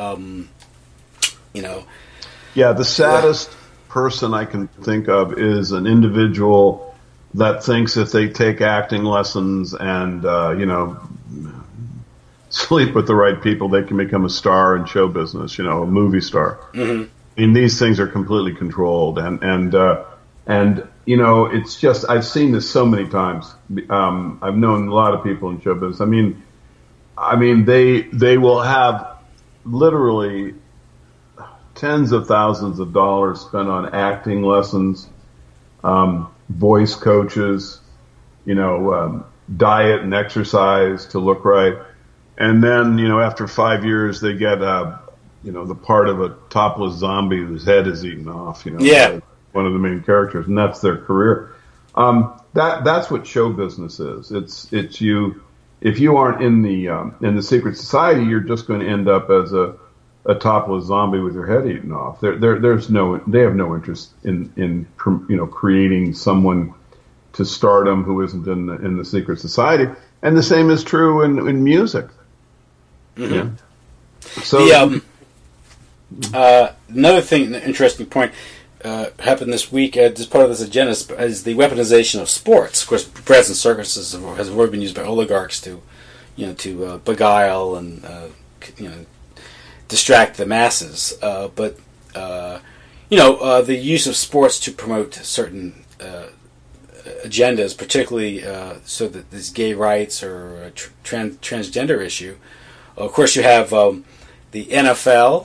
Yeah, the saddest person I can think of is an individual that thinks if they take acting lessons and sleep with the right people, they can become a star in show business, a movie star. Mm-hmm. I mean, these things are completely controlled, and it's just, I've seen this so many times. I've known a lot of people in show business. I mean, they will have literally tens of thousands of dollars spent on acting lessons, voice coaches, diet and exercise to look right. And then, after 5 years, they get, the part of a topless zombie whose head is eaten off, one of the main characters, and that's their career. That's what show business is. It's you. If you aren't in the secret society, you're just going to end up as a a topless zombie with their head eaten off. They have no interest in creating someone to stardom who isn't in the secret society. And the same is true in music.
Mm-hmm.
Yeah. So
another thing, an interesting point happened this week as part of this agenda is the weaponization of sports. Of course, brass and circuses has already been used by oligarchs to beguile and distract the masses. But the use of sports to promote certain agendas, particularly so that this gay rights or transgender issue. Of course, you have the NFL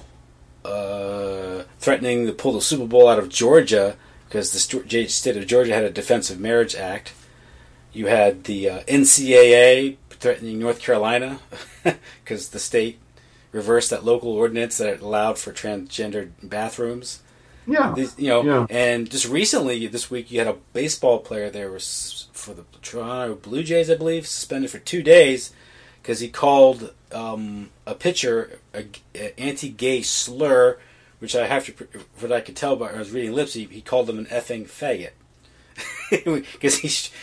threatening to pull the Super Bowl out of Georgia because the state of Georgia had a Defensive Marriage Act. You had the NCAA threatening North Carolina because the state reversed that local ordinance that allowed for transgender bathrooms.
Yeah.
And just recently, this week, you had a baseball player there was for the Toronto Blue Jays, I believe, suspended for 2 days because he called a pitcher an anti-gay slur, which I have to, what I could tell by I was reading lips, he called him an effing faggot because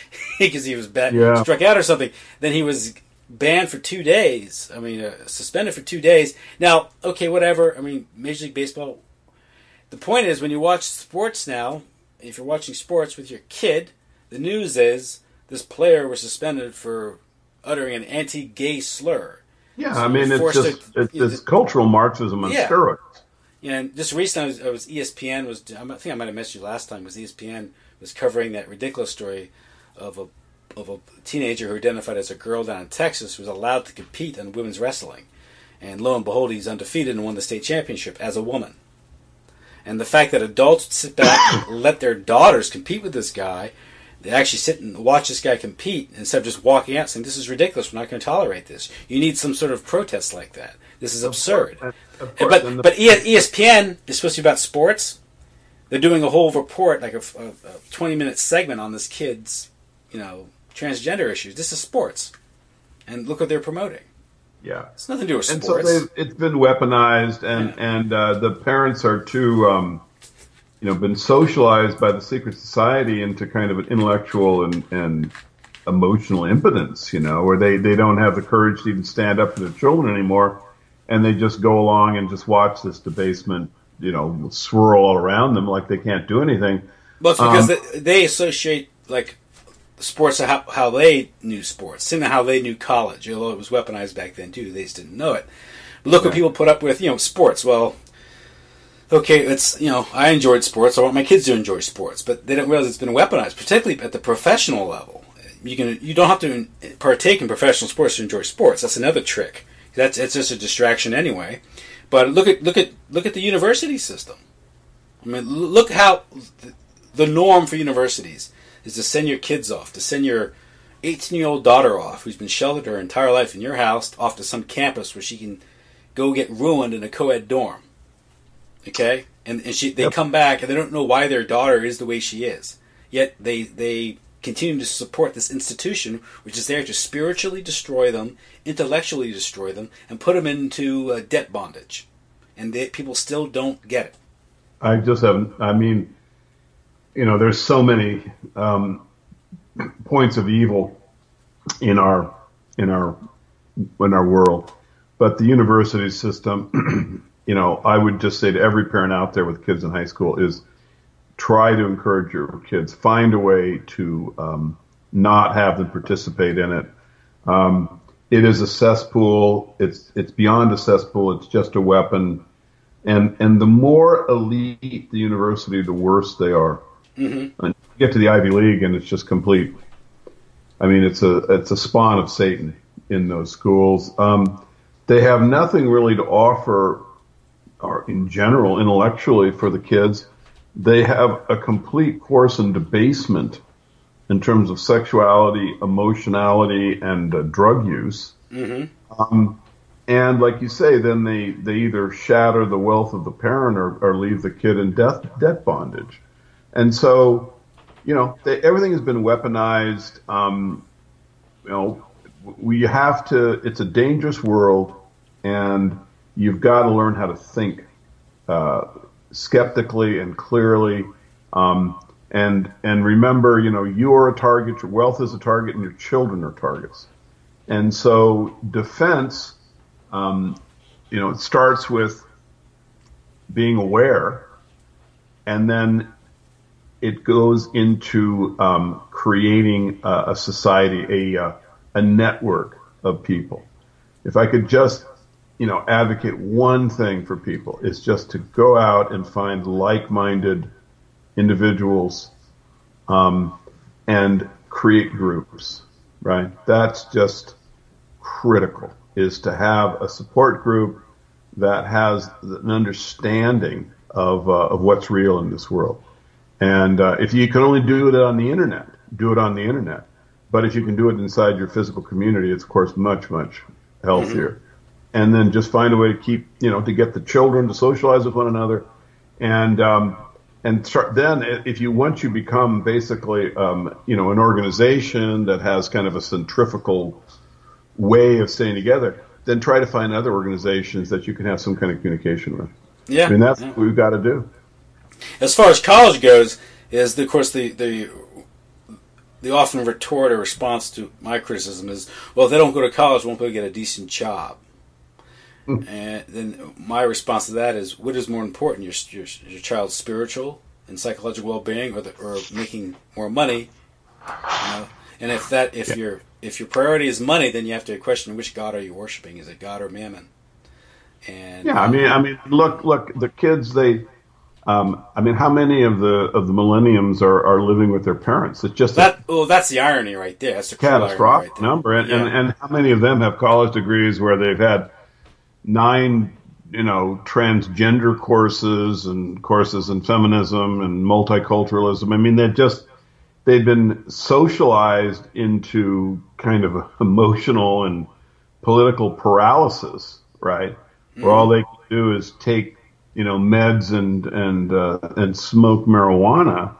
he was struck out or something. Then he was banned for 2 days. I mean, suspended for 2 days. Now, okay, whatever. I mean, Major League Baseball. The point is, when you watch sports now, if you're watching sports with your kid, the news is this player was suspended for uttering an anti-gay slur.
Yeah, so I mean, it's cultural Marxism on steroids.
Yeah, and just recently, ESPN was. I think I might have messaged you last time. Was ESPN was covering that ridiculous story of a teenager who identified as a girl down in Texas who was allowed to compete in women's wrestling, and lo and behold, he's undefeated and won the state championship as a woman. And the fact that adults would sit back and let their daughters compete with this guy, they actually sit and watch this guy compete instead of just walking out saying, "This is ridiculous. We're not going to tolerate this." You need some sort of protest like that. This is absurd. But ESPN is supposed to be about sports. They're doing a whole report, like a 20-minute segment on this kid's, transgender issues. This is sports, and look what they're promoting.
Yeah,
it's nothing to do with
and
sports.
So it's been weaponized, and the parents are too, been socialized by the secret society into kind of an intellectual and emotional impotence, where they don't have the courage to even stand up for their children anymore, and they just go along and just watch this debasement, swirl all around them like they can't do anything.
Well, it's because they associate sports how they knew sports, similar to how they knew college. Although it was weaponized back then too, they just didn't know it. But look what people put up with, sports. Well, okay, it's I enjoyed sports. I want my kids to enjoy sports, but they don't realize it's been weaponized, particularly at the professional level. You don't have to partake in professional sports to enjoy sports. That's another trick. It's just a distraction anyway. But look at the university system. I mean, look how the norm for universities is to send your kids off, to send your 18-year-old daughter off, who's been sheltered her entire life in your house, off to some campus where she can go get ruined in a co-ed dorm. Okay? And they come back and they don't know why their daughter is the way she is. Yet they continue to support this institution, which is there to spiritually destroy them, intellectually destroy them, and put them into debt bondage. And people still don't get it.
I just haven't. I mean, there's so many points of evil in our world, but the university system, I would just say to every parent out there with kids in high school is try to encourage your kids, find a way to not have them participate in it. It is a cesspool. It's beyond a cesspool. It's just a weapon. And the more elite the university, the worse they are. Mm-hmm. And you get to the Ivy League, and it's just complete. I mean, it's a spawn of Satan in those schools. They have nothing really to offer, or in general, intellectually for the kids. They have a complete course in debasement in terms of sexuality, emotionality, and drug use. Mm-hmm. And like you say, then they either shatter the wealth of the parent or leave the kid in debt bondage. And so, everything has been weaponized. We have to. It's a dangerous world, and you've got to learn how to think skeptically and clearly. And remember, you're a target, your wealth is a target, and your children are targets. And so defense, it starts with being aware, and then it goes into creating a society, a network of people. If I could just, advocate one thing for people, is just to go out and find like-minded individuals and create groups, right? That's just critical, is to have a support group that has an understanding of what's real in this world. And if you can only do it on the internet, do it on the internet. But if you can do it inside your physical community, it's of course much, much healthier. Mm-hmm. And then just find a way to keep, to get the children to socialize with one another, and start, then once you become basically, an organization that has kind of a centrifugal way of staying together, then try to find other organizations that you can have some kind of communication with.
Yeah.
That's what we've got to do.
As far as college goes, is of course the often retort or response to my criticism is, well, if they don't go to college, won't be able to get a decent job. And then my response to that is, what is more important, your child's spiritual and psychological well-being, or making more money? And if your priority is money, then you have to question, which God are you worshiping? Is it God or Mammon? And
yeah, I mean, look, the kids, how many of the millenniums are living with their parents? It's just
that's the irony right there. That's the
catastrophic
right
number. And how many of them have college degrees where they've had 9, transgender courses and courses in feminism and multiculturalism? I mean, they've been socialized into kind of emotional and political paralysis, right? Mm-hmm. Where all they can do is take, meds and smoke marijuana.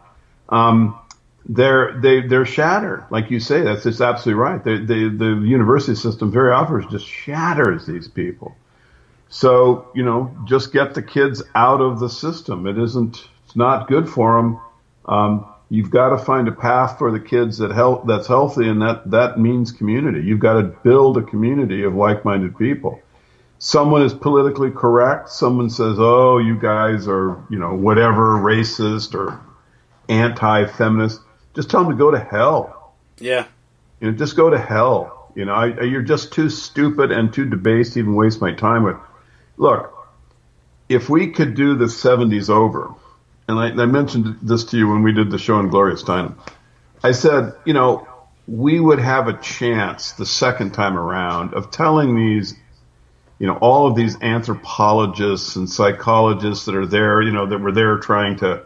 They're shattered, like you say. That's just absolutely right. The university system very often just shatters these people. So, just get the kids out of the system. It's not good for them. You've got to find a path for the kids that's healthy, and that means community. You've got to build a community of like-minded people. Someone is politically correct. Someone says, oh, you guys are, whatever, racist or anti-feminist. Just tell them to go to hell.
Yeah.
Just go to hell. You're just too stupid and too debased to even waste my time with. Look, if we could do the 70s over, and I mentioned this to you when we did the show on Gloria Steinem, I said, we would have a chance the second time around of telling these, all of these anthropologists and psychologists that are there, that were there trying to,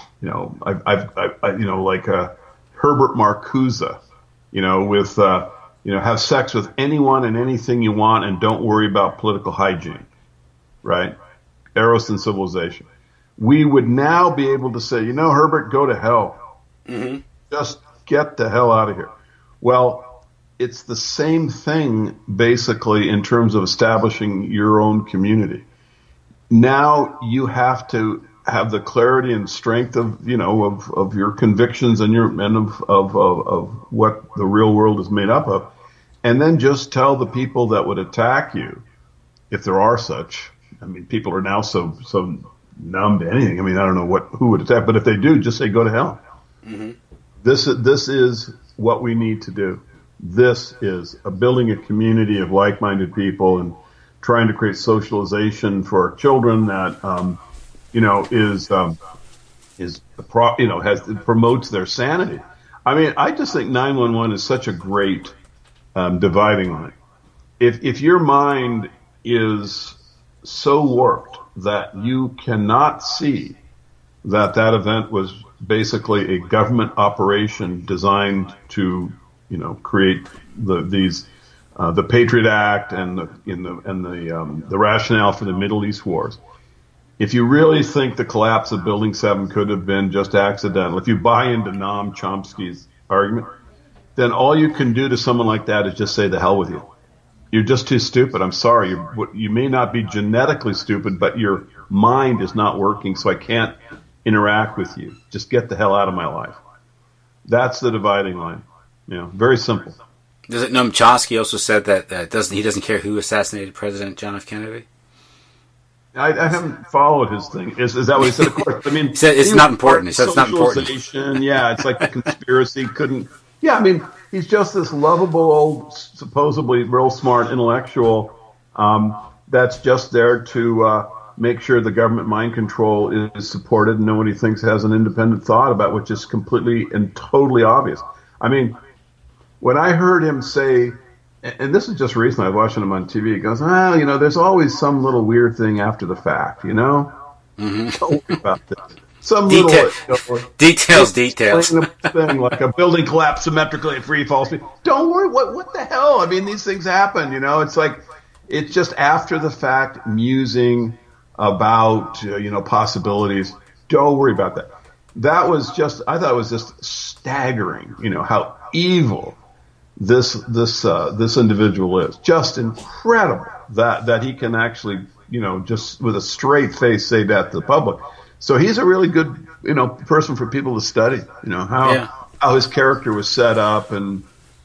like Herbert Marcuse, with, have sex with anyone and anything you want and don't worry about political hygiene. Right? Eros and Civilization. We would now be able to say, Herbert, go to hell. Mm-hmm. Just get the hell out of here. Well, it's the same thing, basically, in terms of establishing your own community. Now you have to have the clarity and strength of your convictions and of what the real world is made up of. And then just tell the people that would attack you, if there are such. I mean, people are now so numb to anything. I mean, I don't know who would attack, but if they do, just say go to hell. Mm-hmm. This is what we need to do. This is building a community of like-minded people and trying to create socialization for our children that promotes their sanity. I mean, I just think 911 is such a great dividing line. If your mind is so warped that you cannot see that event was basically a government operation designed to, create the Patriot Act and the rationale for the Middle East wars. If you really think the collapse of Building 7 could have been just accidental, if you buy into Noam Chomsky's argument, then all you can do to someone like that is just say the hell with you. You're just too stupid. I'm sorry. You may not be genetically stupid, but your mind is not working, so I can't interact with you. Just get the hell out of my life. That's the dividing line. Very simple.
Noam Chomsky also said that he doesn't care who assassinated President John F. Kennedy?
I haven't followed his thing. Is that what he said? Of course. I mean,
he said it's not important. He said it's not important.
Yeah, it's like the conspiracy couldn't. Yeah, I mean, he's just this lovable old, supposedly real smart intellectual that's just there to make sure the government mind control is supported and nobody thinks has an independent thought about, which is completely and totally obvious. I mean, when I heard him say, and this is just recently, I was watching him on TV, he goes, there's always some little weird thing after the fact,
Mm-hmm.
Don't worry about this. Some little
details.
Thing like a building collapsed symmetrically at free fall speed. Don't worry. What the hell? I mean, these things happen. It's like it's just after the fact musing about possibilities. Don't worry about that. That was just. I thought it was just staggering. How evil this individual is. Just incredible that he can actually just with a straight face say that to the public. So he's a really good, person for people to study. How his character was set up, and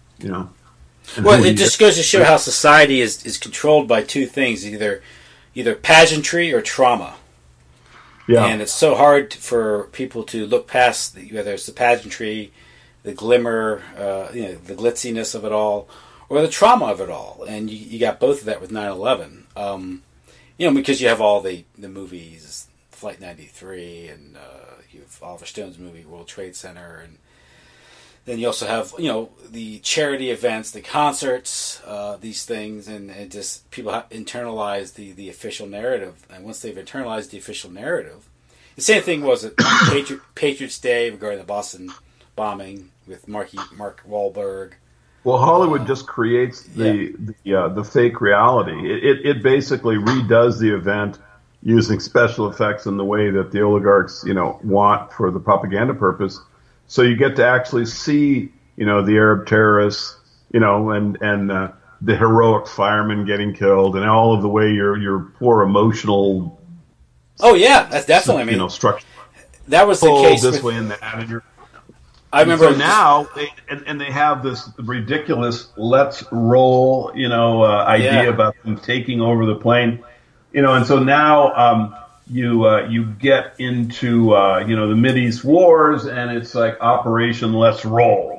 well, it just goes to show how society is controlled by two things: either pageantry or trauma. Yeah, and it's so hard for people to look past whether it's the pageantry, the glimmer, the glitziness of it all, or the trauma of it all. And you got both of that with 9/11. Because you have all the movies. Flight 93, and you have Oliver Stone's movie World Trade Center, and then you also have the charity events, the concerts, these things, and just people internalize the official narrative. And once they've internalized the official narrative, the same thing was at Patriots Day regarding the Boston bombing with Mark Wahlberg.
Well, Hollywood just creates the fake reality. It basically redoes the event using special effects in the way that the oligarchs, want for the propaganda purpose. So you get to actually see, the Arab terrorists, and the heroic firemen getting killed, and all of the way your poor emotional.
Oh yeah, that's definitely.
Structure.
That was the case
this way and that, and
I remember
so now they have this ridiculous let's roll, idea about them taking over the plane. And so now you get into the Mideast wars, and it's like Operation Let's Roll.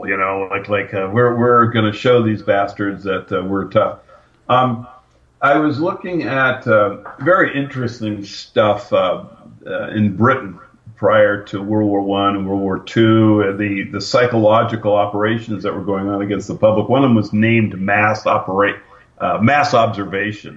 We're going to show these bastards that we're tough. I was looking at very interesting stuff in Britain prior to World War I and World War II. The psychological operations that were going on against the public. One of them was named mass observation.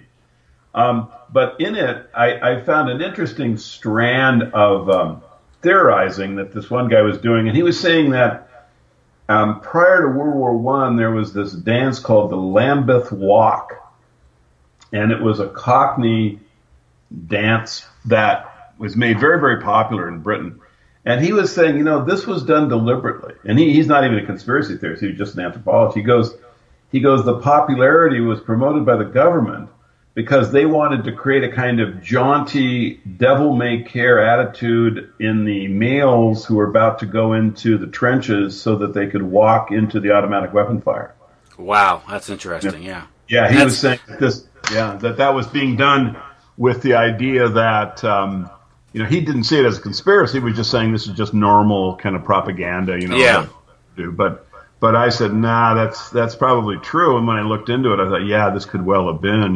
But in it, I found an interesting strand of theorizing that this one guy was doing. And he was saying that prior to World War I, there was this dance called the Lambeth Walk. And it was a Cockney dance that was made very, very popular in Britain. And he was saying, this was done deliberately. And he's not even a conspiracy theorist. He was just an anthropologist. He goes, the popularity was promoted by the government because they wanted to create a kind of jaunty, devil-may-care attitude in the males who were about to go into the trenches so that they could walk into the automatic weapon fire.
Wow, that's interesting, yeah.
Yeah, he was saying that was being done with the idea that, he didn't see it as a conspiracy. He was just saying this is just normal kind of propaganda,
Yeah.
But I said, nah, that's probably true. And when I looked into it, I thought, yeah, this could well have been.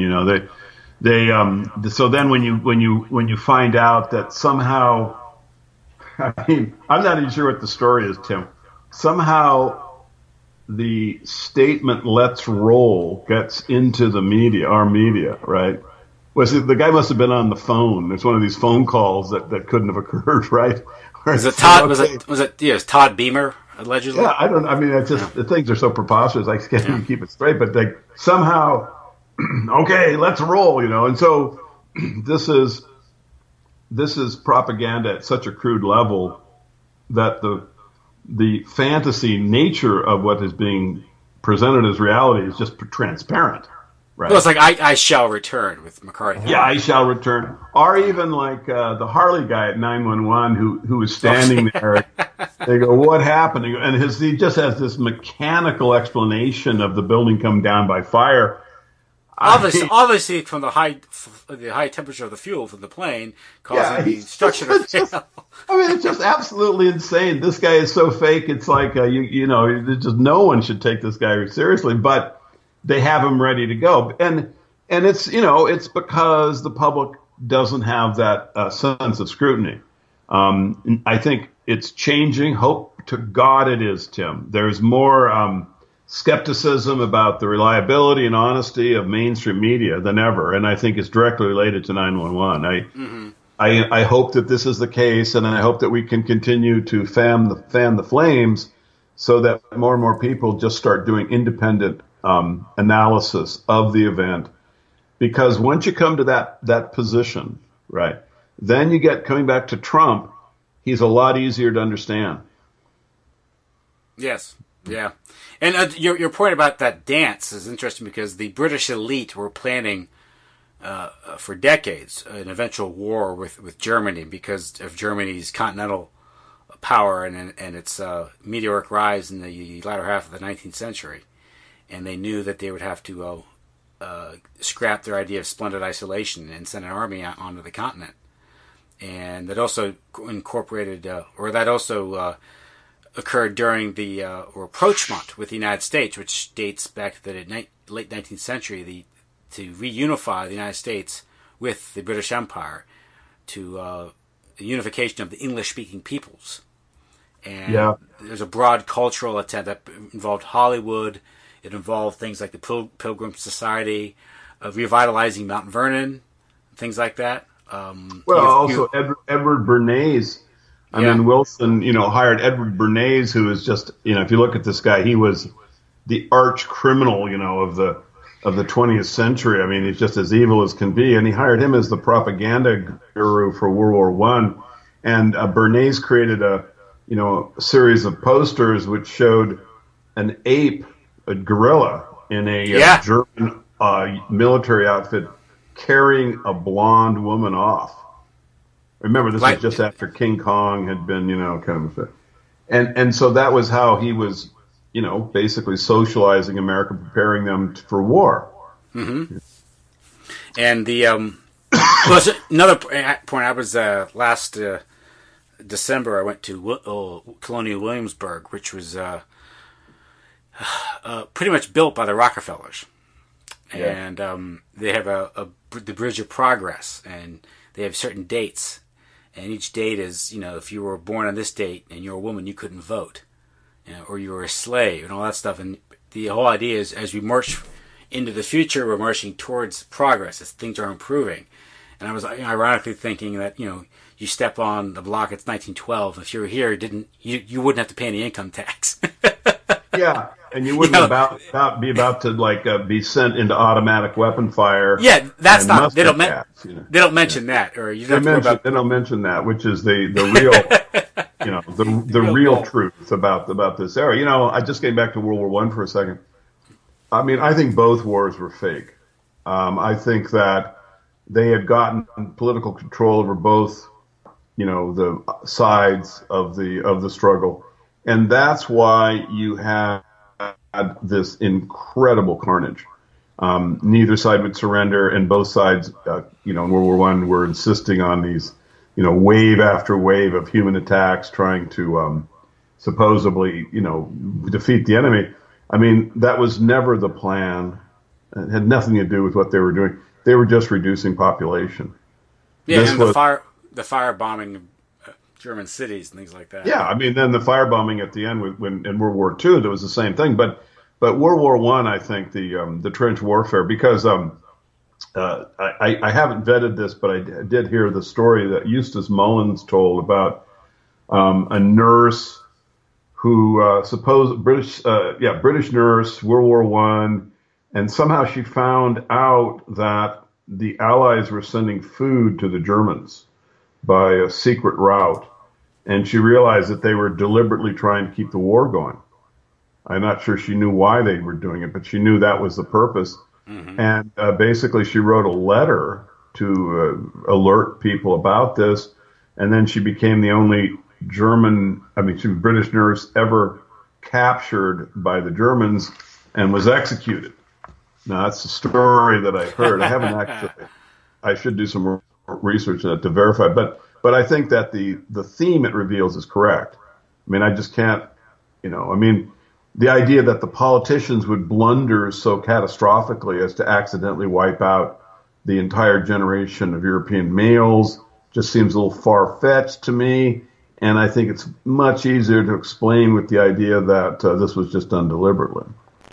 So then when you find out that somehow, I mean, I'm not even sure what the story is, Tim. Somehow the statement "Let's roll" gets into the media, our media, right? The guy must have been on the phone. It's one of these phone calls that couldn't have occurred, right?
Was it Todd? Was it Todd Beamer? Allegedly?
Yeah, I mean, it's just the things are so preposterous. I can't even keep it straight. But somehow, okay, let's roll, And so this is propaganda at such a crude level that the fantasy nature of what is being presented as reality is just transparent,
Well, it's like I Shall Return with McCarthy.
Yeah, I shall return. Or even like the Harley guy at 911 who was standing there. They go, what happened? And he just has this mechanical explanation of the building come down by fire.
Obviously, from the high temperature of the fuel from the plane causing the structure to fail.
It's just absolutely insane. This guy is so fake. It's like just no one should take this guy seriously. But they have him ready to go, and it's because the public doesn't have that sense of scrutiny. I think it's changing. Hope to God it is, Tim. There's more skepticism about the reliability and honesty of mainstream media than ever, and I think it's directly related to 911. I hope that this is the case, and I hope that we can continue to fan the flames so that more and more people just start doing independent analysis of the event. Because once you come to that position, right, then you get coming back to Trump, he's a lot easier to understand.
Yes. Yeah. And your point about that dance is interesting because the British elite were planning for decades an eventual war with Germany because of Germany's continental power and its meteoric rise in the latter half of the 19th century. And they knew that they would have to scrap their idea of splendid isolation and send an army out onto the continent. And that also incorporated, occurred during the rapprochement with the United States, which dates back to the late 19th century, to reunify the United States with the British Empire, to the unification of the English-speaking peoples. And there's a broad cultural attempt that involved Hollywood. It involved things like the Pilgrim Society, revitalizing Mount Vernon, things like that.
Edward Bernays. I mean, Wilson, hired Edward Bernays, who is just, if you look at this guy, he was the arch criminal, of the 20th century. I mean, he's just as evil as can be. And he hired him as the propaganda guru for World War I. And Bernays created a series of posters which showed an ape, a gorilla, in a German military outfit carrying a blonde woman off. Remember, this was just after King Kong had been, kind of a fit. And so that was how he was, basically socializing America, preparing them for war.
Mm-hmm. And the another point. I was last December. I went to Colonial Williamsburg, which was pretty much built by the Rockefellers, and they have the Bridge of Progress, and they have certain dates. And each date is, if you were born on this date and you're a woman, you couldn't vote, or you were a slave and all that stuff. And the whole idea is as we march into the future, we're marching towards progress as things are improving. And I was ironically thinking that, you step on the block, it's 1912. If you were here, you wouldn't have to pay any income tax.
Yeah, and you wouldn't be about to be sent into automatic weapon fire.
Yeah, that's not. They don't mention that, or you don't.
They don't mention that, which is the real, the real truth about this era. I just came back to World War I for a second. I mean, I think both wars were fake. I think that they had gotten political control over both, the sides of the struggle. And that's why you had this incredible carnage. Neither side would surrender, and both sides, in World War I, were insisting on these, wave after wave of human attacks, trying to supposedly, defeat the enemy. I mean, that was never the plan. It had nothing to do with what they were doing. They were just reducing population.
Yeah, and the fire bombing German cities and things like that.
Yeah, I mean, then the firebombing at the end in World War II, there was the same thing. But World War I think the trench warfare, because I haven't vetted this, but I did hear the story that Eustace Mullins told about a nurse who British nurse, World War I, and somehow she found out that the Allies were sending food to the Germans by a secret route. And she realized that they were deliberately trying to keep the war going. I'm not sure she knew why they were doing it, but she knew that was the purpose. And basically, she wrote a letter to alert people about this. And then she became the only British nurse ever captured by the Germans and was executed. Now, that's the story that I heard. I haven't actually, I should do some more research on it to verify. But I think that the theme it reveals is correct. I mean, I just can't, the idea that the politicians would blunder so catastrophically as to accidentally wipe out the entire generation of European males just seems a little far-fetched to me. And I think it's much easier to explain with the idea that this was just done deliberately.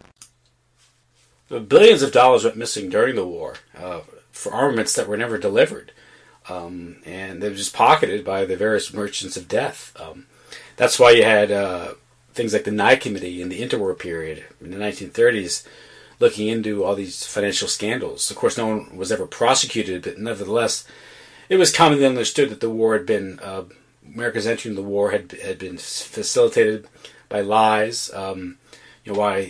Billions of dollars went missing during the war for armaments that were never delivered. And they were just pocketed by the various merchants of death. That's why you had things like the Nye Committee in the interwar period in the 1930s looking into all these financial scandals. Of course, no one was ever prosecuted, but nevertheless, it was commonly understood that the war had been, America's entry in the war had been facilitated by lies. While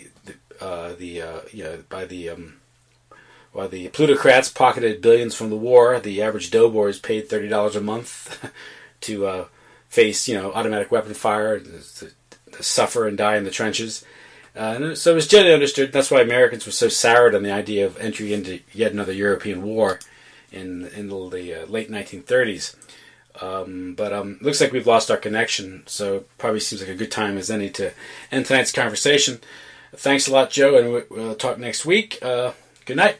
the plutocrats pocketed billions from the war, the average doughboy is paid $30 a month to face, automatic weapon fire, to suffer and die in the trenches. And so it was generally understood. That's why Americans were so soured on the idea of entry into yet another European war in the late 1930s. But looks like we've lost our connection, so it probably seems like a good time as any to end tonight's conversation. Thanks a lot, Joe, and we'll talk next week. Good night.